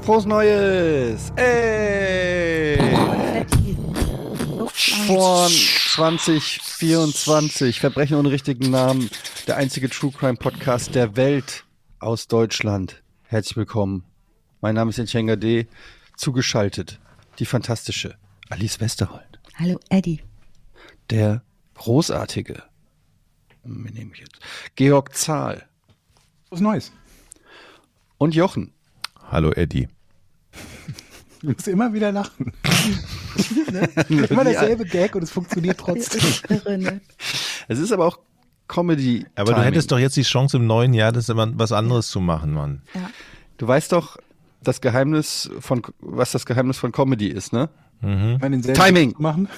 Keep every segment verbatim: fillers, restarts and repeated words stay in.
Frohes Neues! Ey! Von zwanzig vierundzwanzig, Verbrechen ohne richtigen Namen, der einzige True Crime Podcast der Welt aus Deutschland. Herzlich willkommen. Mein Name ist Enchenga D. Zugeschaltet die fantastische Alice Westerholt. Hallo Eddie. Der großartige, wir nehmen jetzt, Georg Zahl. Was Neues. Und Jochen. Hallo Eddie. Du musst immer wieder lachen. Ne? Immer derselbe Gag und es funktioniert trotzdem. Es ist aber auch Comedy. Aber du hättest doch jetzt die Chance im neuen Jahr, das immer was anderes zu machen, Mann. Ja. Du weißt doch, das Geheimnis von, was das Geheimnis von Comedy ist, ne? Mhm. Timing. Machen.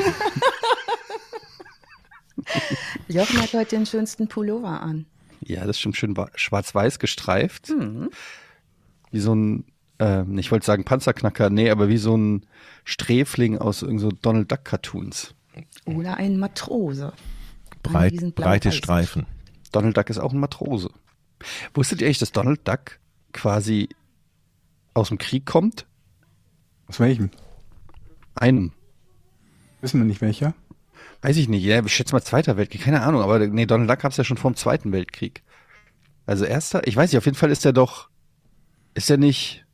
Jochen hat heute den schönsten Pullover an. Ja, das stimmt, schön schwarz-weiß gestreift. Mhm. Wie so ein, äh, ich wollte sagen Panzerknacker, nee, aber wie so ein Sträfling aus irgend so Donald Duck Cartoons. Oder ein Matrose. Breit, Diesen breite blau-weiß. Streifen. Donald Duck ist auch ein Matrose. Wusstet ihr eigentlich, dass Donald Duck quasi aus dem Krieg kommt? Aus welchem? Einem. Wissen wir nicht welcher? Weiß ich nicht. Ja, ich schätze mal Zweiter Weltkrieg. Keine Ahnung. Aber nee, Donald Duck gab es ja schon vor dem Zweiten Weltkrieg. Also erster, ich weiß nicht, auf jeden Fall ist der doch, ist der nicht,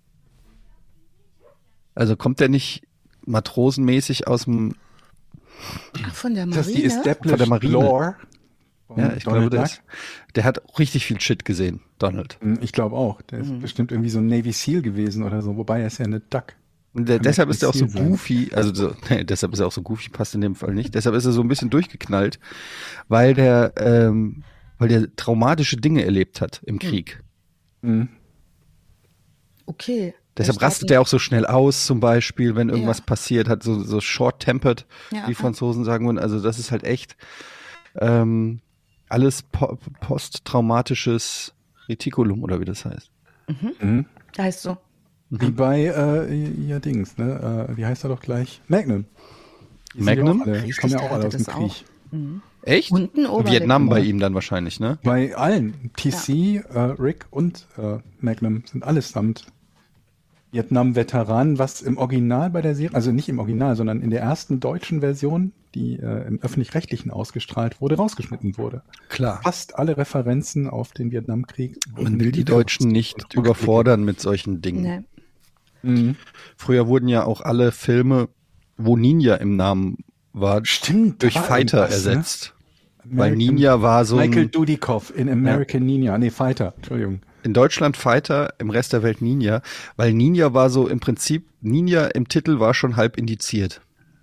also kommt der nicht matrosenmäßig aus dem, Ach, von der Das ist die Marine? Established Von der Marine. Lore. von ja, ich Donald glaube, der, Duck. ist, der hat richtig viel Shit gesehen, Donald. Hm, Ich glaube auch. Der ist Mhm. bestimmt irgendwie so ein Navy Seal gewesen oder so. Wobei er ist ja eine Duck. Und der, Kann deshalb nicht ist er auch so Ziel sein. goofy, also so, nee, deshalb ist er auch so goofy, passt in dem Fall nicht. Deshalb ist er so ein bisschen durchgeknallt, weil der, ähm, weil der traumatische Dinge erlebt hat im Krieg. Hm. Okay. Deshalb Der rastet starten- er auch so schnell aus, zum Beispiel, wenn irgendwas Ja. passiert, hat so, so short-tempered, Ja, wie Franzosen sagen würden. Also das ist halt echt ähm, alles po posttraumatisches Retikulum, oder wie das heißt. Mhm. Heißt so. Wie bei, äh, ja Dings, ne? Äh, wie heißt er doch gleich? Magnum. Die sind Magnum? Ja auch alle, die Richtig, kommen ja der auch alle aus hatte dem das Krieg. auch. Mhm. Echt? Unten Oberlippe. Vietnam bei ihm dann wahrscheinlich, ne? Bei allen. T C, äh, Rick und äh, Magnum sind allesamt Vietnam-Veteranen, was im Original bei der Serie, also nicht im Original, sondern in der ersten deutschen Version, die äh, im Öffentlich-Rechtlichen ausgestrahlt wurde, rausgeschnitten wurde. Klar. Fast alle Referenzen auf den Vietnamkrieg. Man will die Deutschen nicht überfordern mit solchen Dingen. Nee. Mhm. Früher wurden ja auch alle Filme, wo Ninja im Namen war, Stimmt. durch da war Fighter irgendwas, ne? ersetzt. Weil American- Ninja war so Michael ein, Dudikoff in American Ninja. Nee, Fighter. Entschuldigung. in Deutschland Fighter, im Rest der Welt Ninja, weil Ninja war so im Prinzip, Ninja im Titel war schon halb indiziert.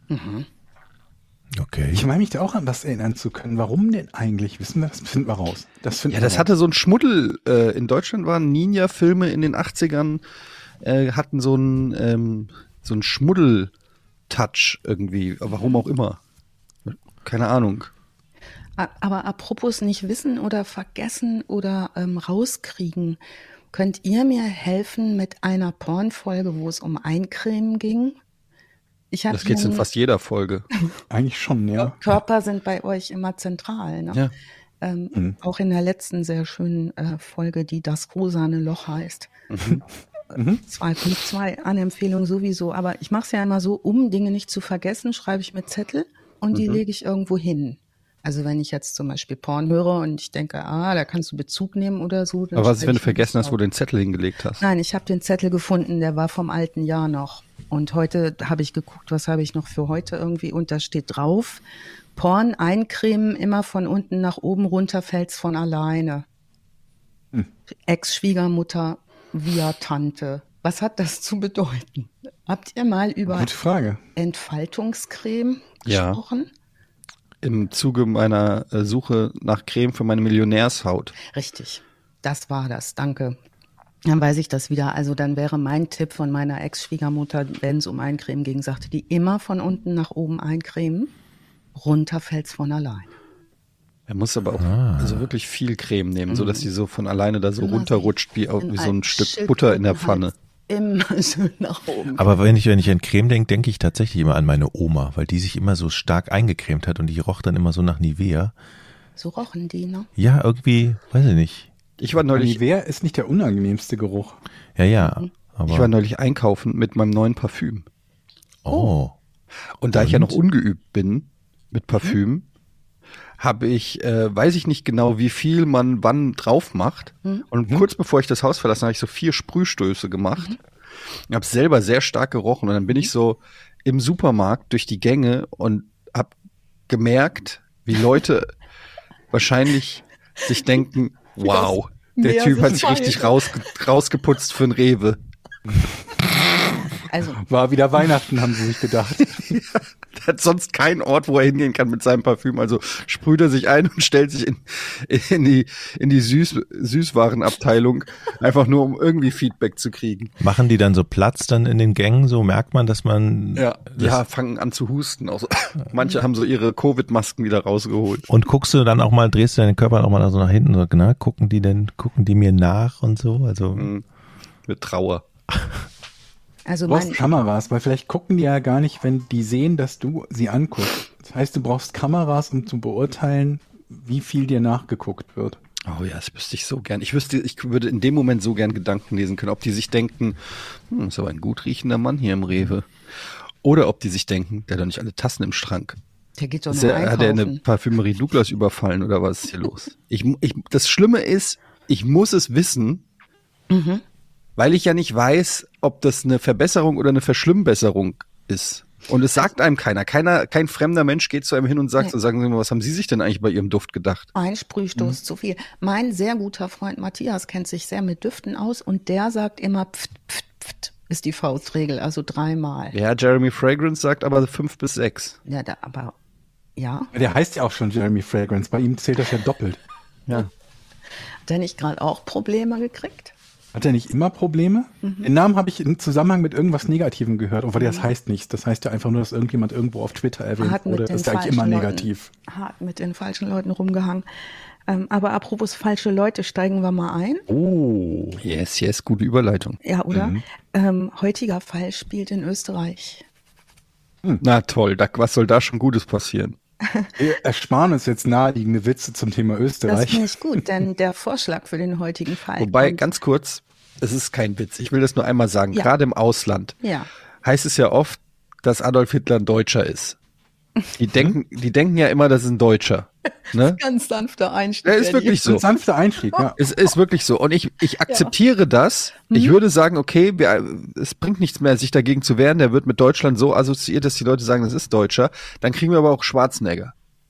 Okay. Ich meine mich da auch an was erinnern zu können. Warum denn eigentlich? Wissen wir, das finden wir raus. Das finden Ja, wir das raus. hatte so ein Schmuddel. Äh, in Deutschland waren Ninja-Filme in den achtzigern, äh, hatten so einen ähm, so einen Schmuddel-Touch irgendwie. Warum auch immer. Keine Ahnung. A- Aber apropos nicht wissen oder vergessen oder ähm, rauskriegen, könnt ihr mir helfen mit einer Pornfolge, wo es um Eincremen ging? Ich hab Das geht's in nun- fast jeder Folge. Eigentlich schon, ja. Körper sind bei euch immer zentral. Ne? Ja. Ähm, Mhm. Auch in der letzten sehr schönen äh, Folge, die Das rosane Loch heißt. Mhm. zwei Punkt zwei Anempfehlung sowieso. Aber ich mache es ja immer so, um Dinge nicht zu vergessen, schreibe ich mir Zettel und die lege ich irgendwo hin. Also wenn ich jetzt zum Beispiel Porn höre und ich denke, ah, da kannst du Bezug nehmen oder so. dann Aber was ist, schreibe wenn du ich mir vergessen das hast, wo auf. du den Zettel hingelegt hast? Nein, ich habe den Zettel gefunden, der war vom alten Jahr noch. Und heute habe ich geguckt, was habe ich noch für heute irgendwie. Und da steht drauf, Porn eincremen, immer von unten nach oben runter, fällt's von alleine. Hm. Ex-Schwiegermutter via Tante. Was hat das zu bedeuten? Habt ihr mal über Gute Frage. Entfaltungscreme Ja. gesprochen? Im Zuge meiner äh, Suche nach Creme für meine Millionärshaut. Richtig, das war das, danke. Dann weiß ich das wieder. Also dann wäre mein Tipp von meiner Ex-Schwiegermutter, wenn es um Eincremen ging, sagte die immer von unten nach oben eincremen, runter fällt's von allein. Er muss aber auch Ah. also wirklich viel Creme nehmen, so dass sie so von alleine da so Immer runterrutscht wie, au- In wie so ein einem Stück Schildkrötenhals Butter in der Pfanne. Immer schön nach oben. Aber wenn ich, wenn ich an Creme denke, denke ich tatsächlich immer an meine Oma, weil die sich immer so stark eingecremt hat und die roch dann immer so nach Nivea. So rochen die, ne? Ja, irgendwie, weiß ich nicht. Ich war neulich, Nivea ist nicht der unangenehmste Geruch. Ja, ja. Aber Ich war neulich einkaufen mit meinem neuen Parfüm. oh. Und da ich ja Und? noch ungeübt bin mit Parfüm, habe ich, äh, weiß ich nicht genau, wie viel man wann drauf macht. Und kurz bevor ich das Haus verlassen habe, ich so vier Sprühstöße gemacht. Ich habe selber sehr stark gerochen. Und dann bin ich so im Supermarkt durch die Gänge und habe gemerkt, wie Leute wahrscheinlich sich denken, wow, der mehr Typ hat sich sich richtig feiert. rausge rausgeputzt für ein Rewe. Also, War wieder Weihnachten, haben sie sich gedacht. Der hat sonst keinen Ort, wo er hingehen kann mit seinem Parfüm. Also sprüht er sich ein und stellt sich in, in die, in die Süß, Süßwarenabteilung, einfach nur um irgendwie Feedback zu kriegen. Machen die dann so Platz dann in den Gängen? So merkt man, dass man. Ja, das, ja, fangen an zu husten. Auch so. Manche haben so ihre Covid-Masken wieder rausgeholt. Und guckst du dann auch mal, drehst du deinen Körper auch mal so nach hinten, so, na, gucken die denn, gucken die mir nach und so? Also. Mhm. Mit Trauer. also Du brauchst mein, Kameras, weil vielleicht gucken die ja gar nicht, wenn die sehen, dass du sie anguckst. Das heißt, du brauchst Kameras, um zu beurteilen, wie viel dir nachgeguckt wird. Oh ja, das wüsste ich so gern. Ich wüsste, ich würde in dem Moment so gern Gedanken lesen können, ob die sich denken, hm, ist aber ein gut riechender Mann hier im Rewe. Oder ob die sich denken, der hat doch nicht alle Tassen im Schrank. der geht doch Ist nur der, hat er eine einkaufen. Parfümerie Douglas überfallen oder was ist hier los? Ich, ich, das Schlimme ist, ich muss es wissen, Mhm. weil ich ja nicht weiß, ob das eine Verbesserung oder eine Verschlimmbesserung ist. Und es sagt einem keiner. Keiner, kein fremder Mensch geht zu einem hin und sagt, Nee. so, sagen Sie mal, was haben Sie sich denn eigentlich bei Ihrem Duft gedacht? Ein Sprühstoß zu viel. Mein sehr guter Freund Matthias kennt sich sehr mit Düften aus und der sagt immer pft, pft, pft, ist die Faustregel, also dreimal. Ja, Jeremy Fragrance sagt aber fünf bis sechs. Ja, da, aber ja, Der heißt ja auch schon Jeremy Fragrance. Bei ihm zählt das ja doppelt. Ja. hat er nicht gerade auch Probleme gekriegt? Hat er nicht immer Probleme? Den Namen habe ich im Zusammenhang mit irgendwas Negativem gehört. Und weil das heißt nichts. Das heißt ja einfach nur, dass irgendjemand irgendwo auf Twitter erwähnt Hat mit wurde. den Das ist ja eigentlich falschen immer Leuten- negativ. Hat mit den falschen Leuten rumgehangen. Ähm, aber apropos falsche Leute, steigen wir mal ein. Oh. Yes, yes, gute Überleitung. Ja, oder? Ähm, heutiger Fall spielt in Österreich. Na toll, da, was soll da schon Gutes passieren? Wir ersparen uns jetzt naheliegende Witze zum Thema Das Österreich. finde ich gut, denn der Vorschlag für den heutigen Fall. Wobei, kommt- ganz kurz, es ist kein Witz. Ich will das nur einmal sagen. Ja. Gerade im Ausland Ja. heißt es ja oft, dass Adolf Hitler ein Deutscher ist. Die denken, die denken ja immer, das ist ein Deutscher. Ne? Ganz sanfter Einstieg. Ja, ist Eddie. wirklich so. Ein sanfter Einstieg, ja. Es ist wirklich so. Und ich, ich akzeptiere das. Ich würde sagen, okay, wir, es bringt nichts mehr, sich dagegen zu wehren. Der wird mit Deutschland so assoziiert, dass die Leute sagen, das ist Deutscher. Dann kriegen wir aber auch Schwarzenegger.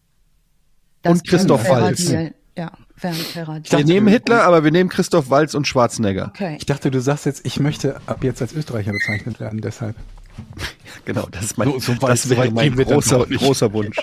Das und Christoph wäre ein fairer Waltz. Deal. Ja, wäre ein fairer Wir Deal. nehmen Hitler, aber wir nehmen Christoph Waltz und Schwarzenegger. Okay. Ich dachte, du sagst jetzt, ich möchte ab jetzt als Österreicher bezeichnet werden, deshalb. Genau, das ist mein, So- so weit- das so wäre weit mein gehen wir dann großer, noch nicht. großer Wunsch.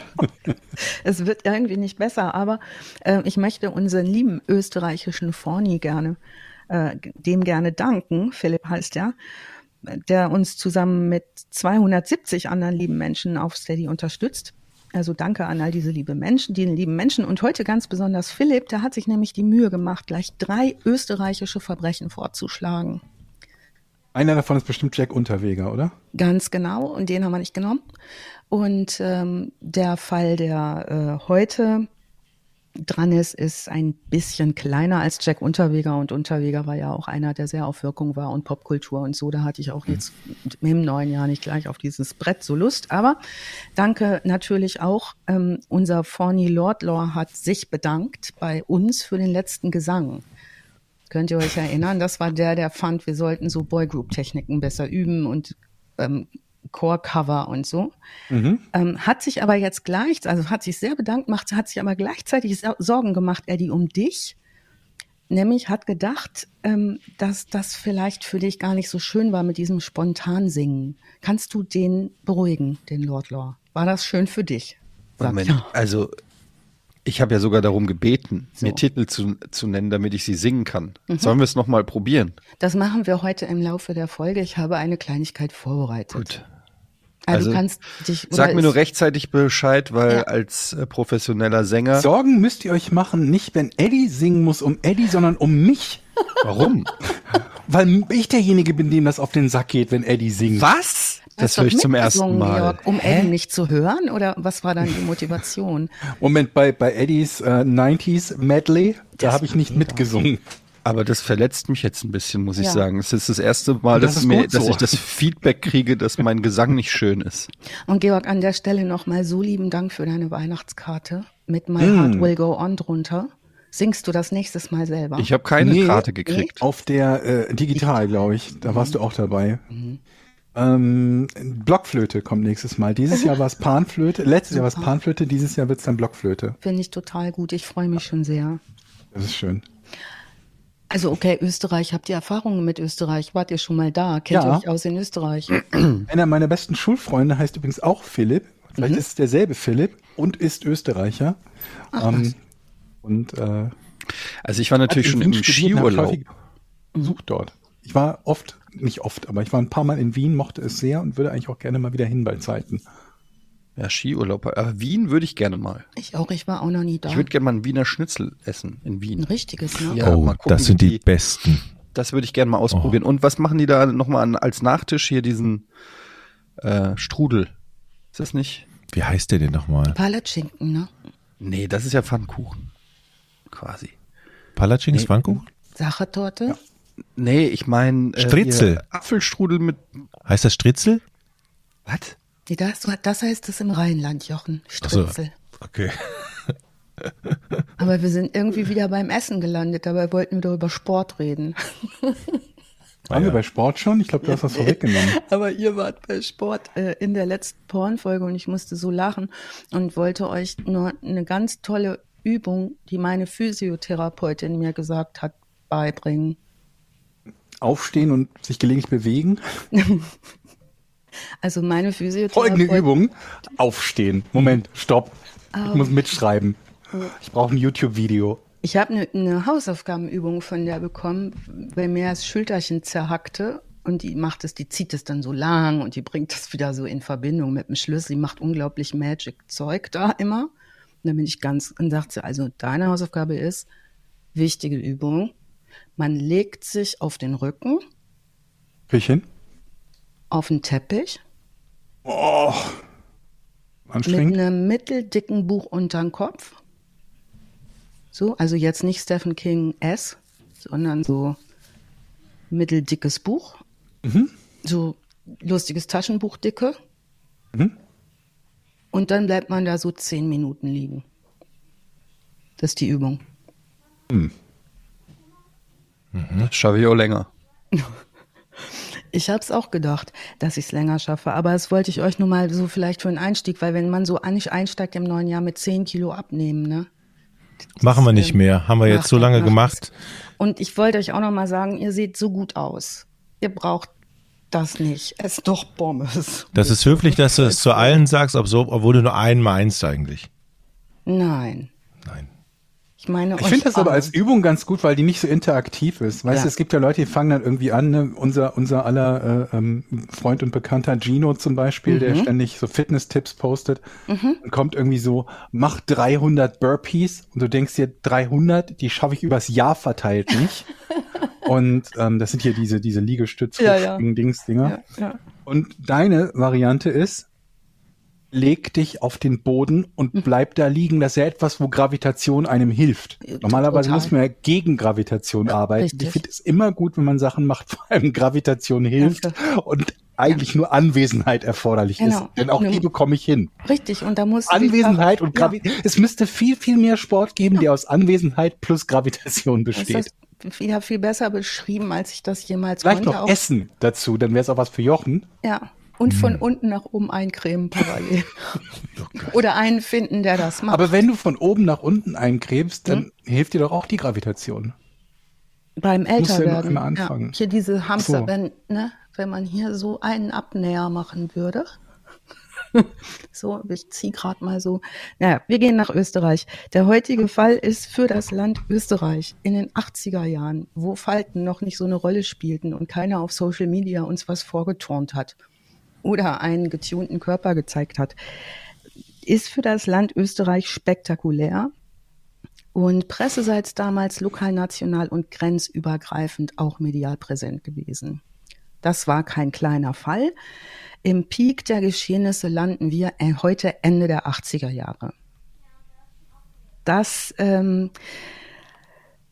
Es wird irgendwie nicht besser, aber äh, ich möchte unseren lieben österreichischen Forni gerne, äh, dem gerne danken, Philipp heißt er, der uns zusammen mit zweihundertsiebzig anderen lieben Menschen auf Steady unterstützt. Also danke an all diese liebe Menschen, die lieben Menschen. Und heute ganz besonders Philipp, der hat sich nämlich die Mühe gemacht, gleich drei österreichische Verbrechen vorzuschlagen. Einer davon ist bestimmt Jack Unterweger, oder? Ganz genau, und den haben wir nicht genommen. Und ähm, der Fall, der äh, heute dran ist, ist ein bisschen kleiner als Jack Unterweger. Und Unterweger war ja auch einer, der sehr auf Wirkung war und Popkultur und so. Da hatte ich auch jetzt im neuen Jahr nicht gleich auf dieses Brett so Lust. Aber danke natürlich auch. Ähm, unser Forni Lordlaw hat sich bedankt bei uns für den letzten Gesang. Könnt ihr euch erinnern? Das war der, der fand, wir sollten so Boygroup-Techniken besser üben und ähm, Core-Cover und so. Mhm. Ähm, hat sich aber jetzt gleich, also hat sich sehr bedankt, macht, hat sich aber gleichzeitig Sa- Sorgen gemacht, Eddie, um dich. Nämlich hat gedacht, ähm, dass das vielleicht für dich gar nicht so schön war mit diesem Spontansingen. Kannst du den beruhigen, den Lord Law? War das schön für dich? Sagt Moment, er. also ich habe ja sogar darum gebeten, So. mir Titel zu, zu nennen, damit ich sie singen kann. Sollen wir es nochmal probieren? Das machen wir heute im Laufe der Folge. Ich habe eine Kleinigkeit vorbereitet. Gut. Also, Also, du kannst dich. Sag oder mir nur ist- rechtzeitig Bescheid, weil Ja. als äh, professioneller Sänger. Sorgen müsst ihr euch machen, nicht wenn Eddie singen muss um Eddie, sondern um mich. Warum? Weil ich derjenige bin, dem das auf den Sack geht, wenn Eddie singt. Was? Hast Das doch höre ich zum ersten mitgesungen, Mal. Georg, um Eddie nicht zu hören? Oder was war dann die Motivation? Moment, bei, bei Eddies äh, neunziger Medley, da Das habe ich nicht mitgesungen. Aber das verletzt mich jetzt ein bisschen, muss ich Ja. sagen. Es ist das erste Mal, Das dass, ist mir, gut dass so. ich das Feedback kriege, dass mein Gesang nicht schön ist. Und Georg, an der Stelle nochmal so lieben Dank für deine Weihnachtskarte mit My Mm. Heart Will Go On drunter. Singst du das nächstes Mal selber? Ich habe keine Nee. Karte gekriegt. Auf der äh, Digital, glaube ich. Da warst du auch dabei. Ähm, Blockflöte kommt nächstes Mal. Dieses Jahr war es Panflöte. Letztes Jahr war es Super. Panflöte. Dieses Jahr wird es dann Blockflöte. Finde ich total gut. Ich freue mich schon sehr. Das ist schön. Also okay, Österreich, habt ihr Erfahrungen mit Österreich? Wart ihr schon mal da? Kennt ihr Ja. euch aus in Österreich? Einer meiner besten Schulfreunde heißt übrigens auch Philipp. Vielleicht ist es derselbe Philipp und ist Österreicher. Ähm, und äh, Also ich war natürlich hat in schon im Wien studiert und hat Skiurlaub. häufig besucht dort. Ich war oft, nicht oft, aber ich war ein paar Mal in Wien, mochte es sehr und würde eigentlich auch gerne mal wieder hin bei Zeiten. Ja, Skiurlaub. Aber Wien würde ich gerne mal. Ich auch, ich war auch noch nie da. Ich würde gerne mal einen Wiener Schnitzel essen in Ein Wien. richtiges, ne? Ja, oh, mal gucken, das sind wie die besten. Das würde ich gerne mal ausprobieren. Und was machen die da nochmal an, als Nachtisch hier diesen äh, Strudel? Ist das nicht? Wie heißt der denn nochmal? Palatschinken, ne? Nee, das ist ja Pfannkuchen. Quasi. Palatschinken ist Pfannkuchen? Sachertorte? Nee, ich meine äh, Stritzel. hier Apfelstrudel mit. Heißt das Stritzel? Was? Nee, das, das heißt es im Rheinland, Jochen. so. Stritzel. Okay. Aber wir sind irgendwie wieder beim Essen gelandet, dabei wollten wir doch über Sport reden. Waren wir bei Sport schon? Ich glaube, du hast was vorweggenommen. Aber ihr wart bei Sport äh, in der letzten Pornfolge und ich musste so lachen und wollte euch nur eine ganz tolle Übung, die meine Physiotherapeutin mir gesagt hat, beibringen. Aufstehen und sich gelegentlich bewegen. Also meine Folgende Physiotherapeutin. Übung. Aufstehen. Moment, stopp. Ich muss mitschreiben. Ich brauche ein YouTube-Video. Ich habe eine, eine Hausaufgabenübung von der bekommen, weil mir das Schulterchen zerhackte und die macht es, die zieht es dann so lang und die bringt das wieder so in Verbindung mit dem Schlüssel. Die macht unglaublich Magic-Zeug da immer. Und dann bin ich ganz, und sagt sie, also deine Hausaufgabe ist, wichtige Übung, man legt sich auf den Rücken, Küchen. auf den Teppich, Oh. mit Anstrengend. einem mitteldicken Buch unterm Kopf. So, also jetzt nicht Stephen King S, sondern so mitteldickes Buch. So lustiges Taschenbuchdicke. Mhm. Und dann bleibt man da so zehn Minuten liegen. Das ist die Übung. Das schaffe ich auch länger. Ich habe es auch gedacht, dass ich es länger schaffe, aber das wollte ich euch nur mal so vielleicht für einen Einstieg, weil wenn man so an- einsteigt im neuen Jahr mit zehn Kilo abnehmen, ne? Machen wir nicht mehr. Haben wir jetzt Macht so das, lange macht gemacht. Und ich wollte euch auch noch mal sagen, ihr seht so gut aus. Ihr braucht das nicht. Esst doch Pommes. Das ist höflich, dass du es zu allen sagst, ob so, obwohl du nur einen meinst eigentlich. Nein. Nein. Ich meine, Ich finde das aber als Übung ganz gut, weil die nicht so interaktiv ist. Weißt Ja. du, es gibt ja Leute, die fangen dann irgendwie an, ne? unser, unser aller äh, ähm, Freund und Bekannter Gino zum Beispiel, der ständig so Fitness-Tipps postet und kommt irgendwie so, mach dreihundert Burpees und du denkst dir, dreihundert, die schaffe ich übers Jahr verteilt nicht. Und ähm, das sind hier diese, diese Liegestütz Ja, ja. Dings-Dinger. Ja, ja. Und deine Variante ist, leg dich auf den Boden und bleib da liegen. Das ist ja etwas, wo Gravitation einem hilft. Normalerweise Total. muss man ja gegen Gravitation arbeiten. Richtig. Ich finde es immer gut, wenn man Sachen macht, wo einem Gravitation hilft Danke. und eigentlich nur Anwesenheit erforderlich Genau. ist. Denn auch die bekomme ich hin. Richtig, und da muss Anwesenheit und ja, Gravitation. Es müsste viel, viel mehr Sport geben, der aus Anwesenheit plus Gravitation das besteht. ist wieder viel besser beschrieben, als ich das jemals Vielleicht konnte. noch Auch- Essen dazu, dann wäre es auch was für Jochen. Ja. Und von unten nach oben eincremen parallel. Oder einen finden, der das macht. Aber wenn du von oben nach unten eincremst, dann hilft dir doch auch die Gravitation. Beim musst ja noch Älterwerden. einmal anfangen. Ja, hier diese Hamster, So. wenn, ne, wenn man hier so einen Abnäher machen würde. So, ich ziehe gerade mal so. Naja, wir gehen nach Österreich. Der heutige Fall ist für das Land Österreich in den achtziger Jahren, wo Falten noch nicht so eine Rolle spielten und keiner auf Social Media uns was vorgeturnt hat oder einen getunten Körper gezeigt hat, ist für das Land Österreich spektakulär und presseseits damals lokal, national und grenzübergreifend auch medial präsent gewesen. Das war kein kleiner Fall. Im Peak der Geschehnisse landen wir heute Ende der achtziger Jahre. Das, ähm,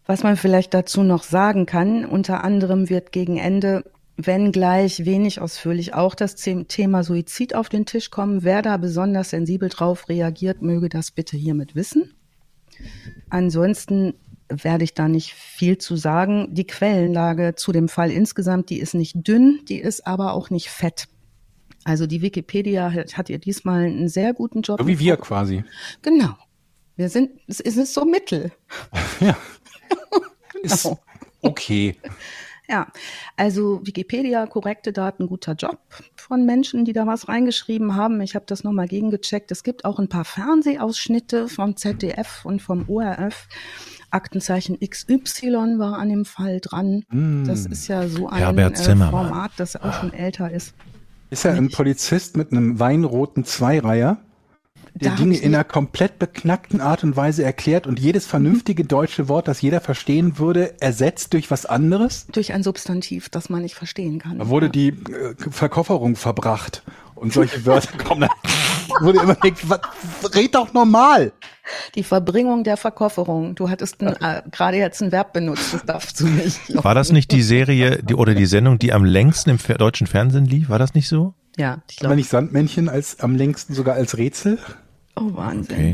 Was man vielleicht dazu noch sagen kann, unter anderem wird gegen Ende, wenn gleich wenig ausführlich, auch das Thema Suizid auf den Tisch kommen. Wer da besonders sensibel drauf reagiert, möge das bitte hiermit wissen. Ansonsten werde ich da nicht viel zu sagen. Die Quellenlage zu dem Fall insgesamt, die ist nicht dünn, die ist aber auch nicht fett. Also die Wikipedia hat, hat ihr diesmal einen sehr guten Job. So wie wir quasi. Genau. Wir sind, es ist so mittel. Ja. Ist okay. Ja, also Wikipedia, korrekte Daten, guter Job von Menschen, die da was reingeschrieben haben. Ich habe das nochmal gegengecheckt. Es gibt auch ein paar Fernsehausschnitte vom Z D F und vom O R F. Aktenzeichen X Y war an dem Fall dran. Mm. Das ist ja so ein äh, Format, das auch schon älter ist. Ist ja ein Polizist mit einem weinroten Zweireiher, der Dinge in einer komplett beknackten Art und Weise erklärt und jedes vernünftige deutsche Wort, das jeder verstehen würde, ersetzt durch was anderes? Durch ein Substantiv, das man nicht verstehen kann. Da wurde ja. die äh, Verkofferung verbracht und solche Wörter kommen. Da wurde immer gedacht, red doch normal. Die Verbringung der Verkofferung. Du hattest ein, äh, gerade jetzt ein Verb benutzt, das darfst du nicht. War das nicht die Serie die, oder die Sendung, die am längsten im Fer- deutschen Fernsehen lief? War das nicht so? Ja, ich glaube. Aber nicht Sandmännchen als am längsten sogar als Rätsel? Oh, Wahnsinn. Okay.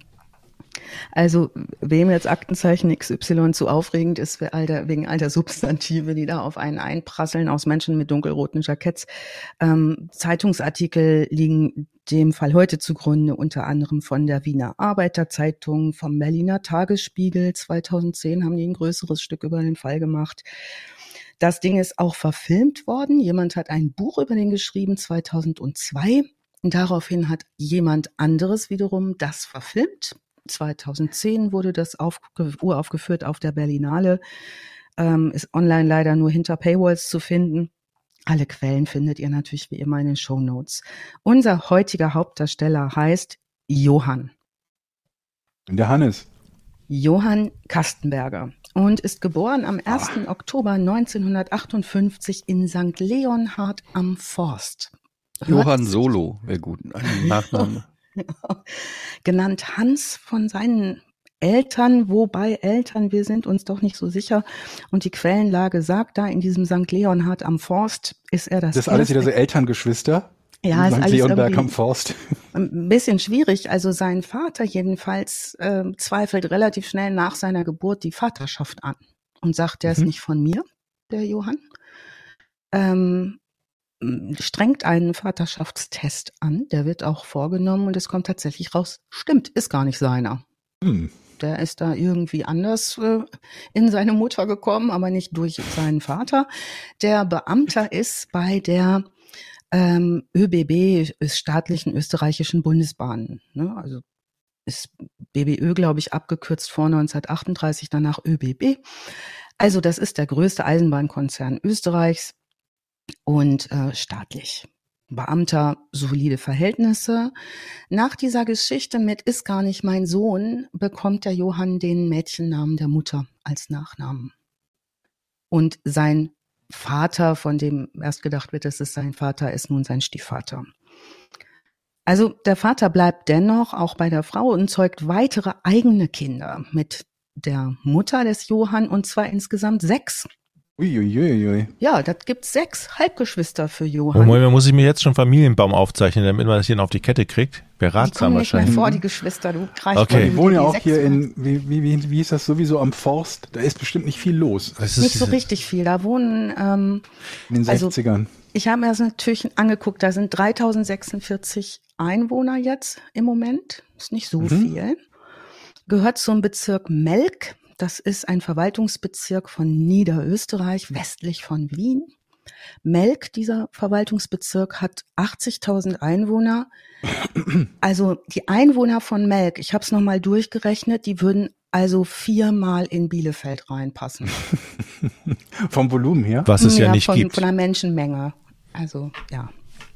Also, wem jetzt Aktenzeichen X Y zu aufregend ist, wegen alter Substantive, die da auf einen einprasseln aus Menschen mit dunkelroten Jacketts. Ähm, Zeitungsartikel liegen dem Fall heute zugrunde, unter anderem von der Wiener Arbeiterzeitung, vom Berliner Tagesspiegel. zweitausendzehn haben die ein größeres Stück über den Fall gemacht. Das Ding ist auch verfilmt worden. Jemand hat ein Buch über den geschrieben, zweitausendzwei. Und daraufhin hat jemand anderes wiederum das verfilmt. zweitausendzehn wurde das aufge- uraufgeführt auf der Berlinale. Ähm, ist online leider nur hinter Paywalls zu finden. Alle Quellen findet ihr natürlich wie immer in den Shownotes. Unser heutiger Hauptdarsteller heißt Johann. Der Hannes. Johann Kastenberger und ist geboren am ersten Oktober neunzehnhundertachtundfünfzig in Sankt Leonhard am Forst. Johann Solo wäre gut, ein Nachname. Genannt Hans von seinen Eltern, wobei Eltern, wir sind uns doch nicht so sicher. Und die Quellenlage sagt da, in diesem Sankt Leonhard am Forst ist er das. Das ist alles wieder so Elterngeschwister? Ja, ist Sankt alles Leonberg am Forst. Ein bisschen schwierig. Also sein Vater jedenfalls äh, zweifelt relativ schnell nach seiner Geburt die Vaterschaft an und sagt, der mhm. ist nicht von mir, der Johann. Ähm, strengt einen Vaterschaftstest an, der wird auch vorgenommen und es kommt tatsächlich raus, stimmt, ist gar nicht seiner. Hm. Der ist da irgendwie anders äh, in seine Mutter gekommen, aber nicht durch seinen Vater. Der Beamter ist bei der ähm, ÖBB, ist staatlichen österreichischen Bundesbahnen. Ne? Also ist B B Ö, glaube ich, abgekürzt vor neunzehnhundertachtunddreißig, danach ÖBB. Also das ist der größte Eisenbahnkonzern Österreichs. Und äh, staatlich. Beamter, solide Verhältnisse. Nach dieser Geschichte mit ist gar nicht mein Sohn, bekommt der Johann den Mädchennamen der Mutter als Nachnamen. Und sein Vater, von dem erst gedacht wird, es ist sein Vater, ist nun sein Stiefvater. Also der Vater bleibt dennoch auch bei der Frau und zeugt weitere eigene Kinder mit der Mutter des Johann, und zwar insgesamt sechs. Uiuiui. Ja, das gibt sechs Halbgeschwister für Johann. Oh, Moment, muss ich mir jetzt schon Familienbaum aufzeichnen, damit man das hier noch auf die Kette kriegt? Wäre ratsam die kommen nicht wahrscheinlich. mehr vor, die Geschwister. Du kreist okay. Die wohnen ja auch hier in, wie, wie, wie, wie ist das, sowieso am Forst? Da ist bestimmt nicht viel los. Das ist nicht so richtig viel. Da wohnen, ähm, in den sechzigern. Also, ich habe mir das natürlich angeguckt, da sind dreitausendsechsundvierzig Einwohner jetzt im Moment. Ist nicht so mhm. viel. Gehört zum Bezirk Melk. Das ist ein Verwaltungsbezirk von Niederösterreich, westlich von Wien. Melk, dieser Verwaltungsbezirk, hat achtzigtausend Einwohner. Also die Einwohner von Melk, ich habe es nochmal durchgerechnet, die würden also viermal in Bielefeld reinpassen. Vom Volumen her? Was es ja, ja nicht von, gibt. Von der Menschenmenge. Also ja.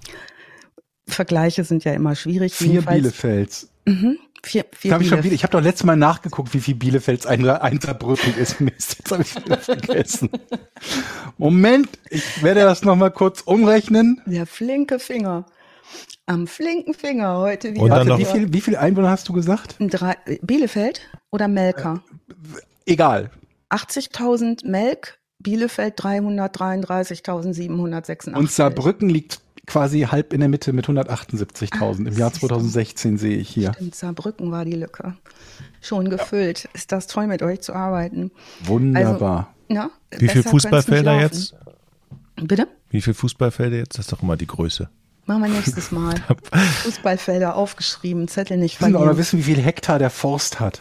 Vergleiche sind ja immer schwierig. Vier jedenfalls. Bielefelds. Mhm. Vier, vier hab ich schon, ich habe doch letztes Mal nachgeguckt, wie viel Bielefelds Einserbrücken ist. Mist, jetzt habe ich wieder vergessen. Moment, ich werde das nochmal kurz umrechnen. Der flinke Finger. Am flinken Finger heute wieder. Und dann Warte, noch wie viel, wie viel Einwohner hast du gesagt? Drei, Bielefeld oder Melker? Äh, egal. achtzigtausend, Melk, Bielefeld dreihundertdreiunddreißigtausendsiebenhundertsechsundachtzig. Und Saarbrücken liegt quasi halb in der Mitte mit hundertachtundsiebzigtausend. Im Jahr zweitausendsechzehn sehe ich hier. Stimmt, Saarbrücken war die Lücke. Schon gefüllt. Ja. Ist das toll, mit euch zu arbeiten. Wunderbar. Also, ja, wie viele Fußballfelder jetzt? Bitte? Wie viele Fußballfelder jetzt? Das ist doch immer die Größe. Machen wir nächstes Mal. Fußballfelder aufgeschrieben, Zettel nicht verlieren. verlieren. Oder wissen, wie viel Hektar der Forst hat.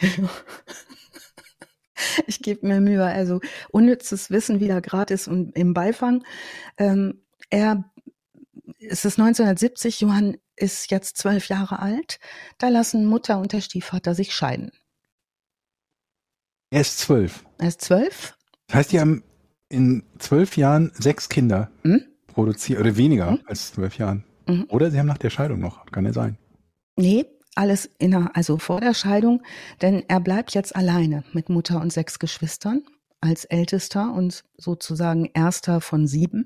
Ich gebe mir Mühe. Also unnützes Wissen wieder gratis und im Beifang. Ähm, er es ist neunzehnhundertsiebzig, Johann ist jetzt zwölf Jahre alt. Da lassen Mutter und der Stiefvater sich scheiden. Er ist zwölf. Er ist zwölf. Das heißt, die haben in zwölf Jahren sechs Kinder hm? produziert, oder weniger hm? als zwölf Jahren. Mhm. Oder sie haben nach der Scheidung noch, kann ja sein. Nee, alles in der, also vor der Scheidung, denn er bleibt jetzt alleine mit Mutter und sechs Geschwistern als Ältester und sozusagen Erster von sieben.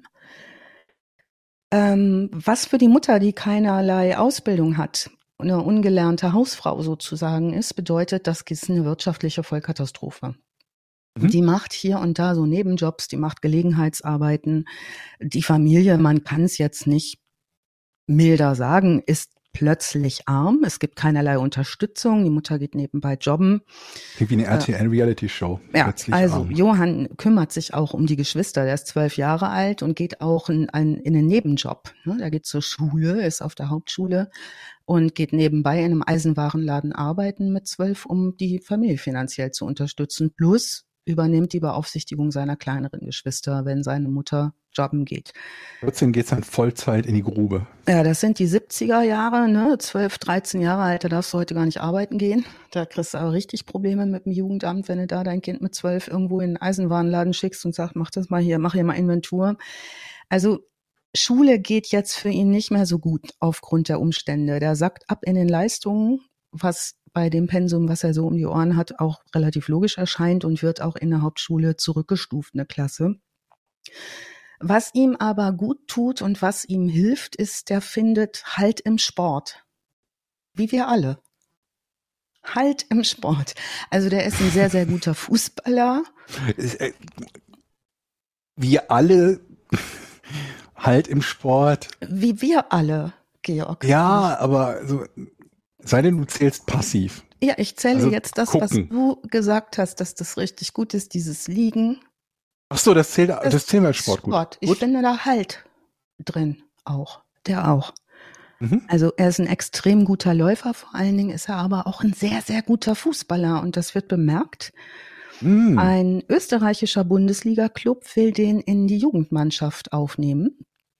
Ähm, was für die Mutter, die keinerlei Ausbildung hat, eine ungelernte Hausfrau sozusagen ist, bedeutet, das ist eine wirtschaftliche Vollkatastrophe. Mhm. Die macht hier und da so Nebenjobs, die macht Gelegenheitsarbeiten. Die Familie, man kann es jetzt nicht milder sagen, ist plötzlich arm. Es gibt keinerlei Unterstützung. Die Mutter geht nebenbei jobben. Klingt wie eine R T L-Reality-Show. Ja, also arm. Johann kümmert sich auch um die Geschwister. Der ist zwölf Jahre alt und geht auch in, ein, in einen Nebenjob. Der geht zur Schule, ist auf der Hauptschule und geht nebenbei in einem Eisenwarenladen arbeiten mit zwölf, um die Familie finanziell zu unterstützen. Plus übernimmt die Beaufsichtigung seiner kleineren Geschwister, wenn seine Mutter jobben geht. vierzehn geht es dann Vollzeit in die Grube. Ja, das sind die siebziger Jahre, ne? zwölf, dreizehn Jahre alt, da darfst du heute gar nicht arbeiten gehen. Da kriegst du aber richtig Probleme mit dem Jugendamt, wenn du da dein Kind mit zwölf irgendwo in einen Eisenwarenladen schickst und sagst, mach das mal hier, mach hier mal Inventur. Also Schule geht jetzt für ihn nicht mehr so gut aufgrund der Umstände. Der sackt ab in den Leistungen, was bei dem Pensum, was er so um die Ohren hat, auch relativ logisch erscheint und wird auch in der Hauptschule zurückgestuft, eine Klasse. Was ihm aber gut tut und was ihm hilft, ist, der findet Halt im Sport. Wie wir alle. Halt im Sport. Also der ist ein sehr, sehr guter Fußballer. Wir alle Halt im Sport. Wie wir alle, Georg. Ja, aber so, sei denn, du zählst passiv. Ja, ich zähle also jetzt das, gucken. Was du gesagt hast, dass das richtig gut ist, dieses Liegen. Ach so, das zählt, das, das zählt als Sport gut. Sport. Ich gut. finde da Halt drin auch. Der auch. Mhm. Also er ist ein extrem guter Läufer, vor allen Dingen ist er aber auch ein sehr, sehr guter Fußballer und das wird bemerkt. Mhm. Ein österreichischer Bundesliga-Club will den in die Jugendmannschaft aufnehmen.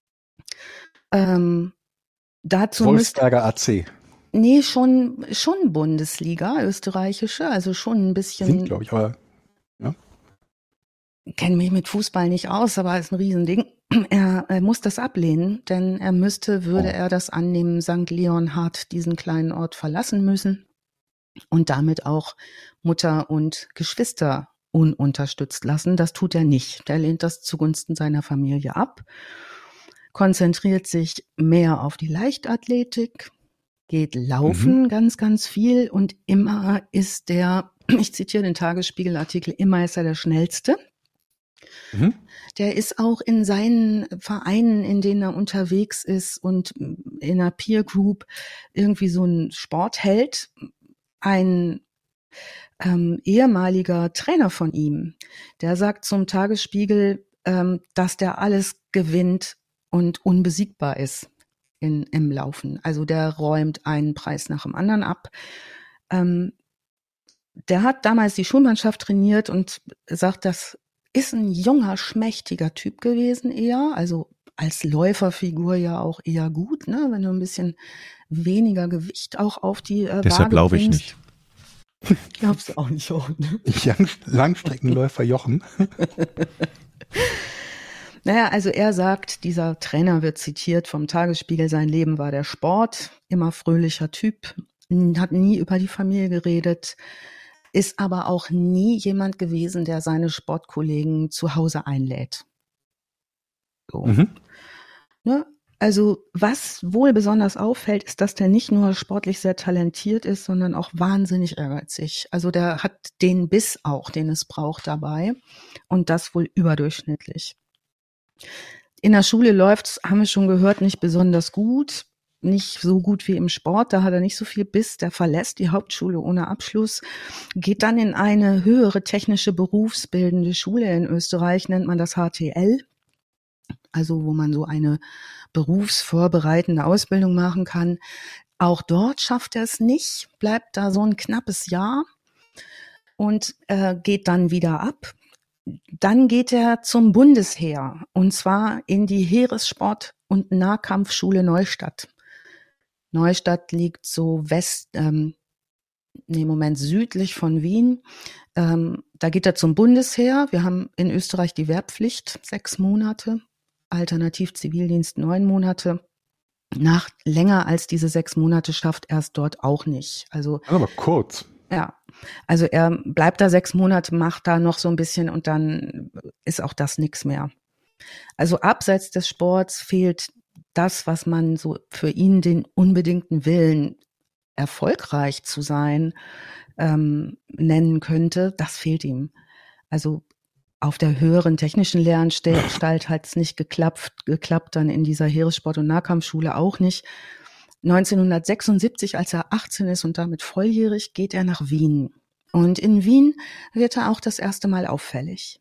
Ähm, dazu Wolfsberger A C. Nee, schon, schon Bundesliga, österreichische, also schon ein bisschen. Sind, glaube ich, aber, ja. Kenne mich mit Fußball nicht aus, aber ist ein Riesending. Er, er muss das ablehnen, denn er müsste, würde oh. er das annehmen, Sankt Leonhard diesen kleinen Ort verlassen müssen und damit auch Mutter und Geschwister ununterstützt lassen. Das tut er nicht. Der lehnt das zugunsten seiner Familie ab, konzentriert sich mehr auf die Leichtathletik, geht laufen mhm. ganz, ganz viel und immer ist der, ich zitiere den Tagesspiegel-Artikel, immer ist er der Schnellste. Mhm. Der ist auch in seinen Vereinen, in denen er unterwegs ist und in einer Peer Group irgendwie so ein Sportheld. Ein ähm, ehemaliger Trainer von ihm, der sagt zum Tagesspiegel, ähm, dass der alles gewinnt und unbesiegbar ist in, im Laufen. Also der räumt einen Preis nach dem anderen ab. Ähm, der hat damals die Schulmannschaft trainiert und sagt, das ist ein junger, schmächtiger Typ gewesen eher, also als Läuferfigur ja auch eher gut, ne? Wenn du ein bisschen weniger Gewicht auch auf die äh, Deshalb Waage laufe ich nicht. Glaubst du auch nicht, auch, ne? Langstreckenläufer Jochen. Naja, also er sagt, dieser Trainer wird zitiert vom Tagesspiegel, sein Leben war der Sport, immer fröhlicher Typ, hat nie über die Familie geredet, ist aber auch nie jemand gewesen, der seine Sportkollegen zu Hause einlädt. So. Mhm. Ne? Also was wohl besonders auffällt, ist, dass der nicht nur sportlich sehr talentiert ist, sondern auch wahnsinnig ehrgeizig. Also der hat den Biss auch, den es braucht dabei und das wohl überdurchschnittlich. In der Schule läuft's, haben wir schon gehört, nicht besonders gut, nicht so gut wie im Sport. Da hat er nicht so viel Biss. Der verlässt die Hauptschule ohne Abschluss, geht dann in eine höhere technische berufsbildende Schule in Österreich, nennt man das H T L. Also wo man so eine berufsvorbereitende Ausbildung machen kann. Auch dort schafft er es nicht, bleibt da so ein knappes Jahr und äh, geht dann wieder ab. Dann geht er zum Bundesheer und zwar in die Heeressport- und Nahkampfschule Neustadt. Neustadt liegt so west, ähm, nee, Moment, südlich von Wien. Ähm, da geht er zum Bundesheer. Wir haben in Österreich die Wehrpflicht, sechs Monate. Alternativ Zivildienst neun Monate. Nach länger als diese sechs Monate schafft er es dort auch nicht. Also aber kurz. Ja, also er bleibt da sechs Monate, macht da noch so ein bisschen und dann ist auch das nichts mehr. Also abseits des Sports fehlt das, was man so für ihn den unbedingten Willen, erfolgreich zu sein, ähm, nennen könnte. Das fehlt ihm. Also auf der höheren technischen Lehranstalt hat es nicht geklappt, geklappt, dann in dieser Heeressport- und Nahkampfschule auch nicht. neunzehnhundertsechsundsiebzig, als er achtzehn ist und damit volljährig, geht er nach Wien. Und in Wien wird er auch das erste Mal auffällig.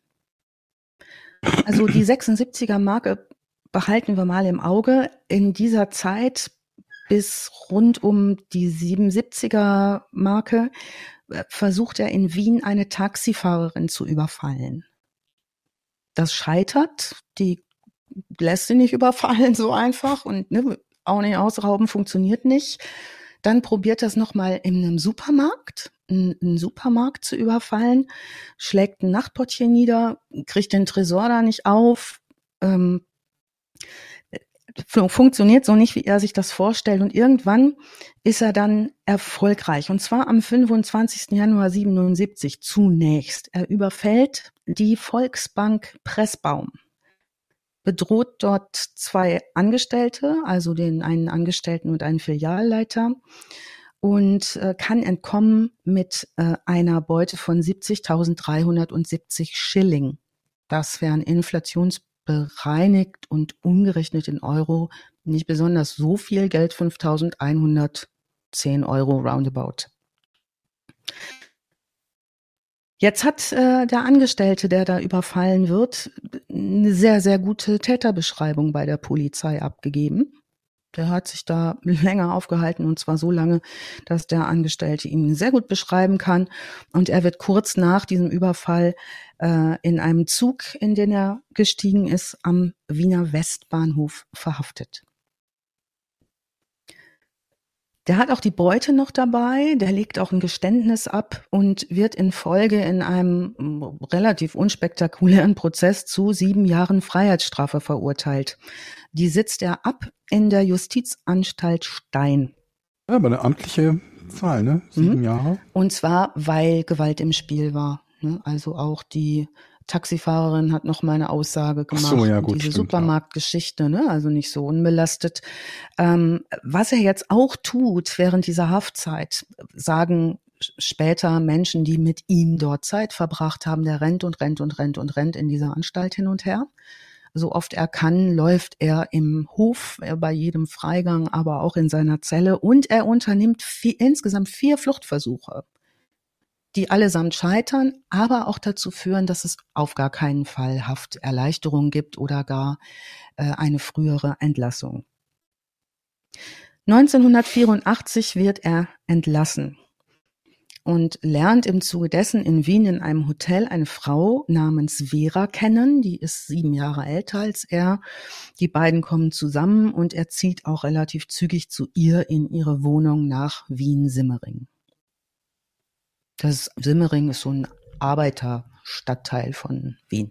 Also die sechsundsiebziger Marke behalten wir mal im Auge. In dieser Zeit bis rund um die siebenundsiebziger Marke versucht er in Wien eine Taxifahrerin zu überfallen. Das scheitert, die lässt sie nicht überfallen so einfach und ne, auch nicht ausrauben, funktioniert nicht. Dann probiert er es nochmal in einem Supermarkt, einen, einen Supermarkt zu überfallen, schlägt ein Nachtportier nieder, kriegt den Tresor da nicht auf, ähm, funktioniert so nicht, wie er sich das vorstellt. Und irgendwann ist er dann erfolgreich. Und zwar am fünfundzwanzigsten Januar siebenundsiebzig zunächst. Er überfällt die Volksbank Pressbaum, bedroht dort zwei Angestellte, also den einen Angestellten und einen Filialleiter, und äh, kann entkommen mit äh, einer Beute von siebzigtausenddreihundertsiebzig Schilling. Das wären inflationsbereinigt und umgerechnet in Euro nicht besonders so viel Geld, fünftausendeinhundertzehn Euro roundabout. Jetzt hat äh, der Angestellte, der da überfallen wird, eine sehr, sehr gute Täterbeschreibung bei der Polizei abgegeben. Der hat sich da länger aufgehalten und zwar so lange, dass der Angestellte ihn sehr gut beschreiben kann. Und er wird kurz nach diesem Überfall äh, in einem Zug, in den er gestiegen ist, am Wiener Westbahnhof verhaftet. Der hat auch die Beute noch dabei, der legt auch ein Geständnis ab und wird in Folge in einem relativ unspektakulären Prozess zu sieben Jahren Freiheitsstrafe verurteilt. Die sitzt er ab in der Justizanstalt Stein. Ja, aber eine amtliche Zahl, ne? Sieben mhm. Jahre. Und zwar, weil Gewalt im Spiel war. Ne? Also auch die Taxifahrerin hat noch mal eine Aussage gemacht. Ach so, ja, gut, diese stimmt, Supermarktgeschichte, ne? Also nicht so unbelastet. Ähm, was er jetzt auch tut während dieser Haftzeit, sagen später Menschen, die mit ihm dort Zeit verbracht haben, der rennt und rennt und rennt und rennt in dieser Anstalt hin und her. So oft er kann, läuft er im Hof, bei jedem Freigang, aber auch in seiner Zelle. Und er unternimmt vier, insgesamt vier Fluchtversuche, die allesamt scheitern, aber auch dazu führen, dass es auf gar keinen Fall Hafterleichterung gibt oder gar äh, eine frühere Entlassung. neunzehnhundertvierundachtzig wird er entlassen und lernt im Zuge dessen in Wien in einem Hotel eine Frau namens Vera kennen, die ist sieben Jahre älter als er. Die beiden kommen zusammen und er zieht auch relativ zügig zu ihr in ihre Wohnung nach Wien-Simmering. Das Simmering ist so ein Arbeiterstadtteil von Wien.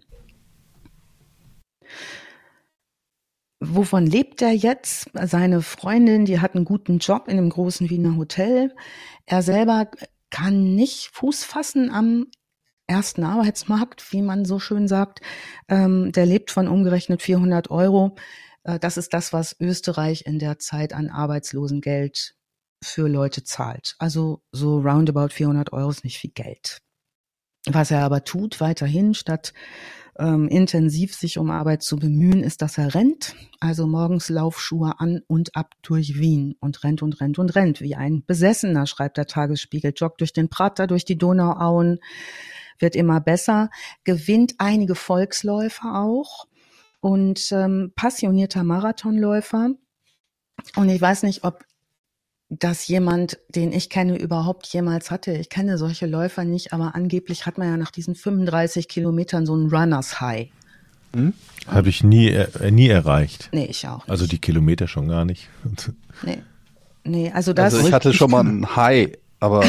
Wovon lebt er jetzt? Seine Freundin, die hat einen guten Job in einem großen Wiener Hotel. Er selber kann nicht Fuß fassen am ersten Arbeitsmarkt, wie man so schön sagt. Ähm, der lebt von umgerechnet vierhundert Euro. Äh, das ist das, was Österreich in der Zeit an Arbeitslosengeld für Leute zahlt. Also so roundabout vierhundert Euro ist nicht viel Geld. Was er aber tut, weiterhin, statt ähm, intensiv sich um Arbeit zu bemühen, ist, dass er rennt. Also morgens Laufschuhe an und ab durch Wien und rennt und rennt und rennt. Wie ein Besessener, schreibt der Tagesspiegel, joggt durch den Prater, durch die Donauauen, wird immer besser, gewinnt einige Volksläufe auch und ähm, passionierter Marathonläufer. Und ich weiß nicht, ob dass jemand, den ich kenne, überhaupt jemals hatte. Ich kenne solche Läufer nicht, aber angeblich hat man ja nach diesen fünfunddreißig Kilometern so ein Runners High. Hm? Habe ich nie, äh, nie erreicht. Nee, ich auch nicht. Also die Kilometer schon gar nicht. Nee, nee, also das... Also ich hatte schon mal ein High, aber...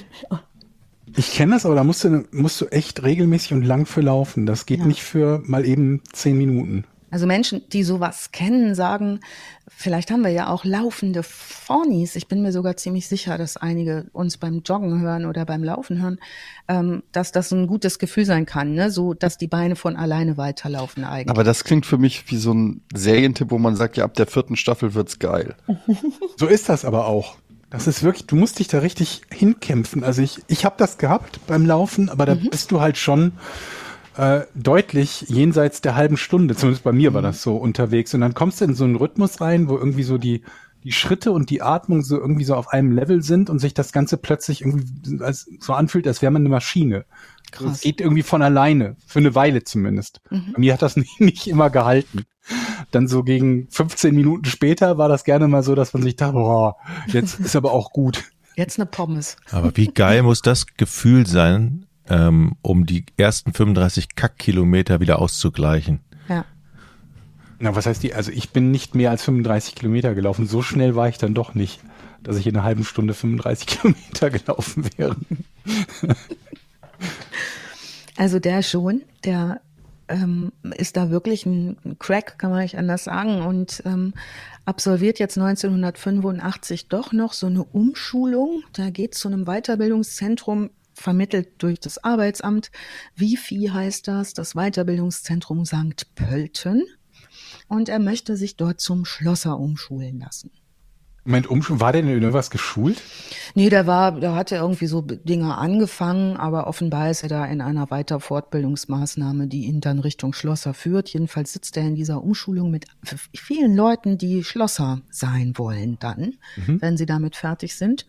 Ich kenne das, aber da musst du, musst du echt regelmäßig und lang für laufen. Das geht ja nicht für mal eben zehn Minuten. Also Menschen, die sowas kennen, sagen, vielleicht haben wir ja auch laufende Phonies. Ich bin mir sogar ziemlich sicher, dass einige uns beim Joggen hören oder beim Laufen hören, ähm, dass das ein gutes Gefühl sein kann, ne? So, dass die Beine von alleine weiterlaufen eigentlich. Aber das klingt für mich wie so ein Serientipp, wo man sagt, ja, ab der vierten Staffel wird's geil. So ist das aber auch. Das ist wirklich, du musst dich da richtig hinkämpfen. Also ich, ich habe das gehabt beim Laufen, aber da mhm. bist du halt schon Äh, deutlich jenseits der halben Stunde, zumindest bei mir war das so unterwegs. Und dann kommst du in so einen Rhythmus rein, wo irgendwie so die die Schritte und die Atmung so irgendwie so auf einem Level sind und sich das Ganze plötzlich irgendwie als, so anfühlt, als wäre man eine Maschine. Krass. Es geht irgendwie von alleine, für eine Weile zumindest. Mhm. Bei mir hat das nicht, nicht immer gehalten. Dann so gegen fünfzehn Minuten später war das gerne mal so, dass man sich dachte, boah, jetzt ist aber auch gut. Jetzt eine Pommes. Aber wie geil muss das Gefühl sein, ähm, um die ersten fünfunddreißig Kackkilometer wieder auszugleichen? Ja. Na, was heißt die? Also ich bin nicht mehr als fünfunddreißig Kilometer gelaufen. So schnell war ich dann doch nicht, dass ich in einer halben Stunde fünfunddreißig Kilometer gelaufen wäre. Also der schon, der ähm, ist da wirklich ein Crack, kann man nicht anders sagen, und ähm, absolviert jetzt neunzehnhundertfünfundachtzig doch noch so eine Umschulung. Da geht zu einem Weiterbildungszentrum, vermittelt durch das Arbeitsamt. Wifi heißt das, das Weiterbildungszentrum Sankt Pölten. Und er möchte sich dort zum Schlosser umschulen lassen. Moment, umschulen, war der denn in irgendwas geschult? Nee, der war, da hat er irgendwie so Dinge angefangen, aber offenbar ist er da in einer Weiterfortbildungsmaßnahme, die ihn dann Richtung Schlosser führt. Jedenfalls sitzt er in dieser Umschulung mit vielen Leuten, die Schlosser sein wollen dann, mhm. wenn sie damit fertig sind.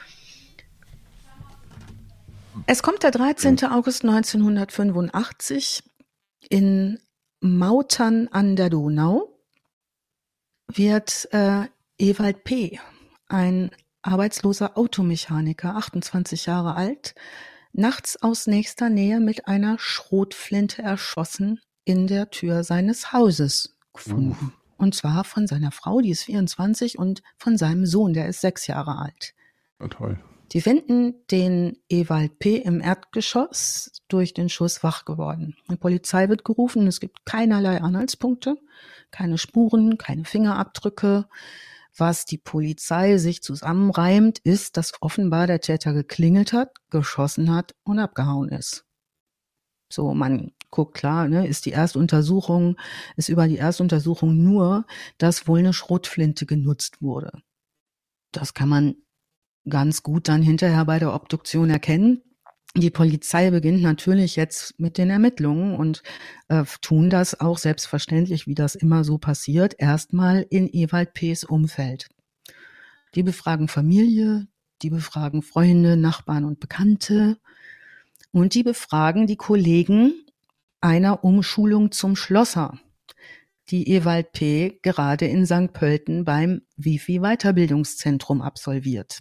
Es kommt der dreizehnten August neunzehnhundertfünfundachtzig in Mautern an der Donau, wird äh, Ewald P., ein arbeitsloser Automechaniker, achtundzwanzig Jahre alt, nachts aus nächster Nähe mit einer Schrotflinte erschossen in der Tür seines Hauses gefunden. Uh. Und zwar von seiner Frau, die ist vierundzwanzig, und von seinem Sohn, der ist sechs Jahre alt. Oh, toll. Die finden den Ewald P. im Erdgeschoss, durch den Schuss wach geworden. Die Polizei wird gerufen, es gibt keinerlei Anhaltspunkte, keine Spuren, keine Fingerabdrücke. Was die Polizei sich zusammenreimt, ist, dass offenbar der Täter geklingelt hat, geschossen hat und abgehauen ist. So, man guckt klar, ne, ist die Erstuntersuchung, ist über die Erstuntersuchung nur, dass wohl eine Schrotflinte genutzt wurde. Das kann man ganz gut dann hinterher bei der Obduktion erkennen. Die Polizei beginnt natürlich jetzt mit den Ermittlungen und äh, tun das auch selbstverständlich, wie das immer so passiert, erstmal in Ewald P.'s Umfeld. Die befragen Familie, die befragen Freunde, Nachbarn und Bekannte und die befragen die Kollegen einer Umschulung zum Schlosser, die Ewald P. gerade in Sankt Pölten beim Wifi-Weiterbildungszentrum absolviert.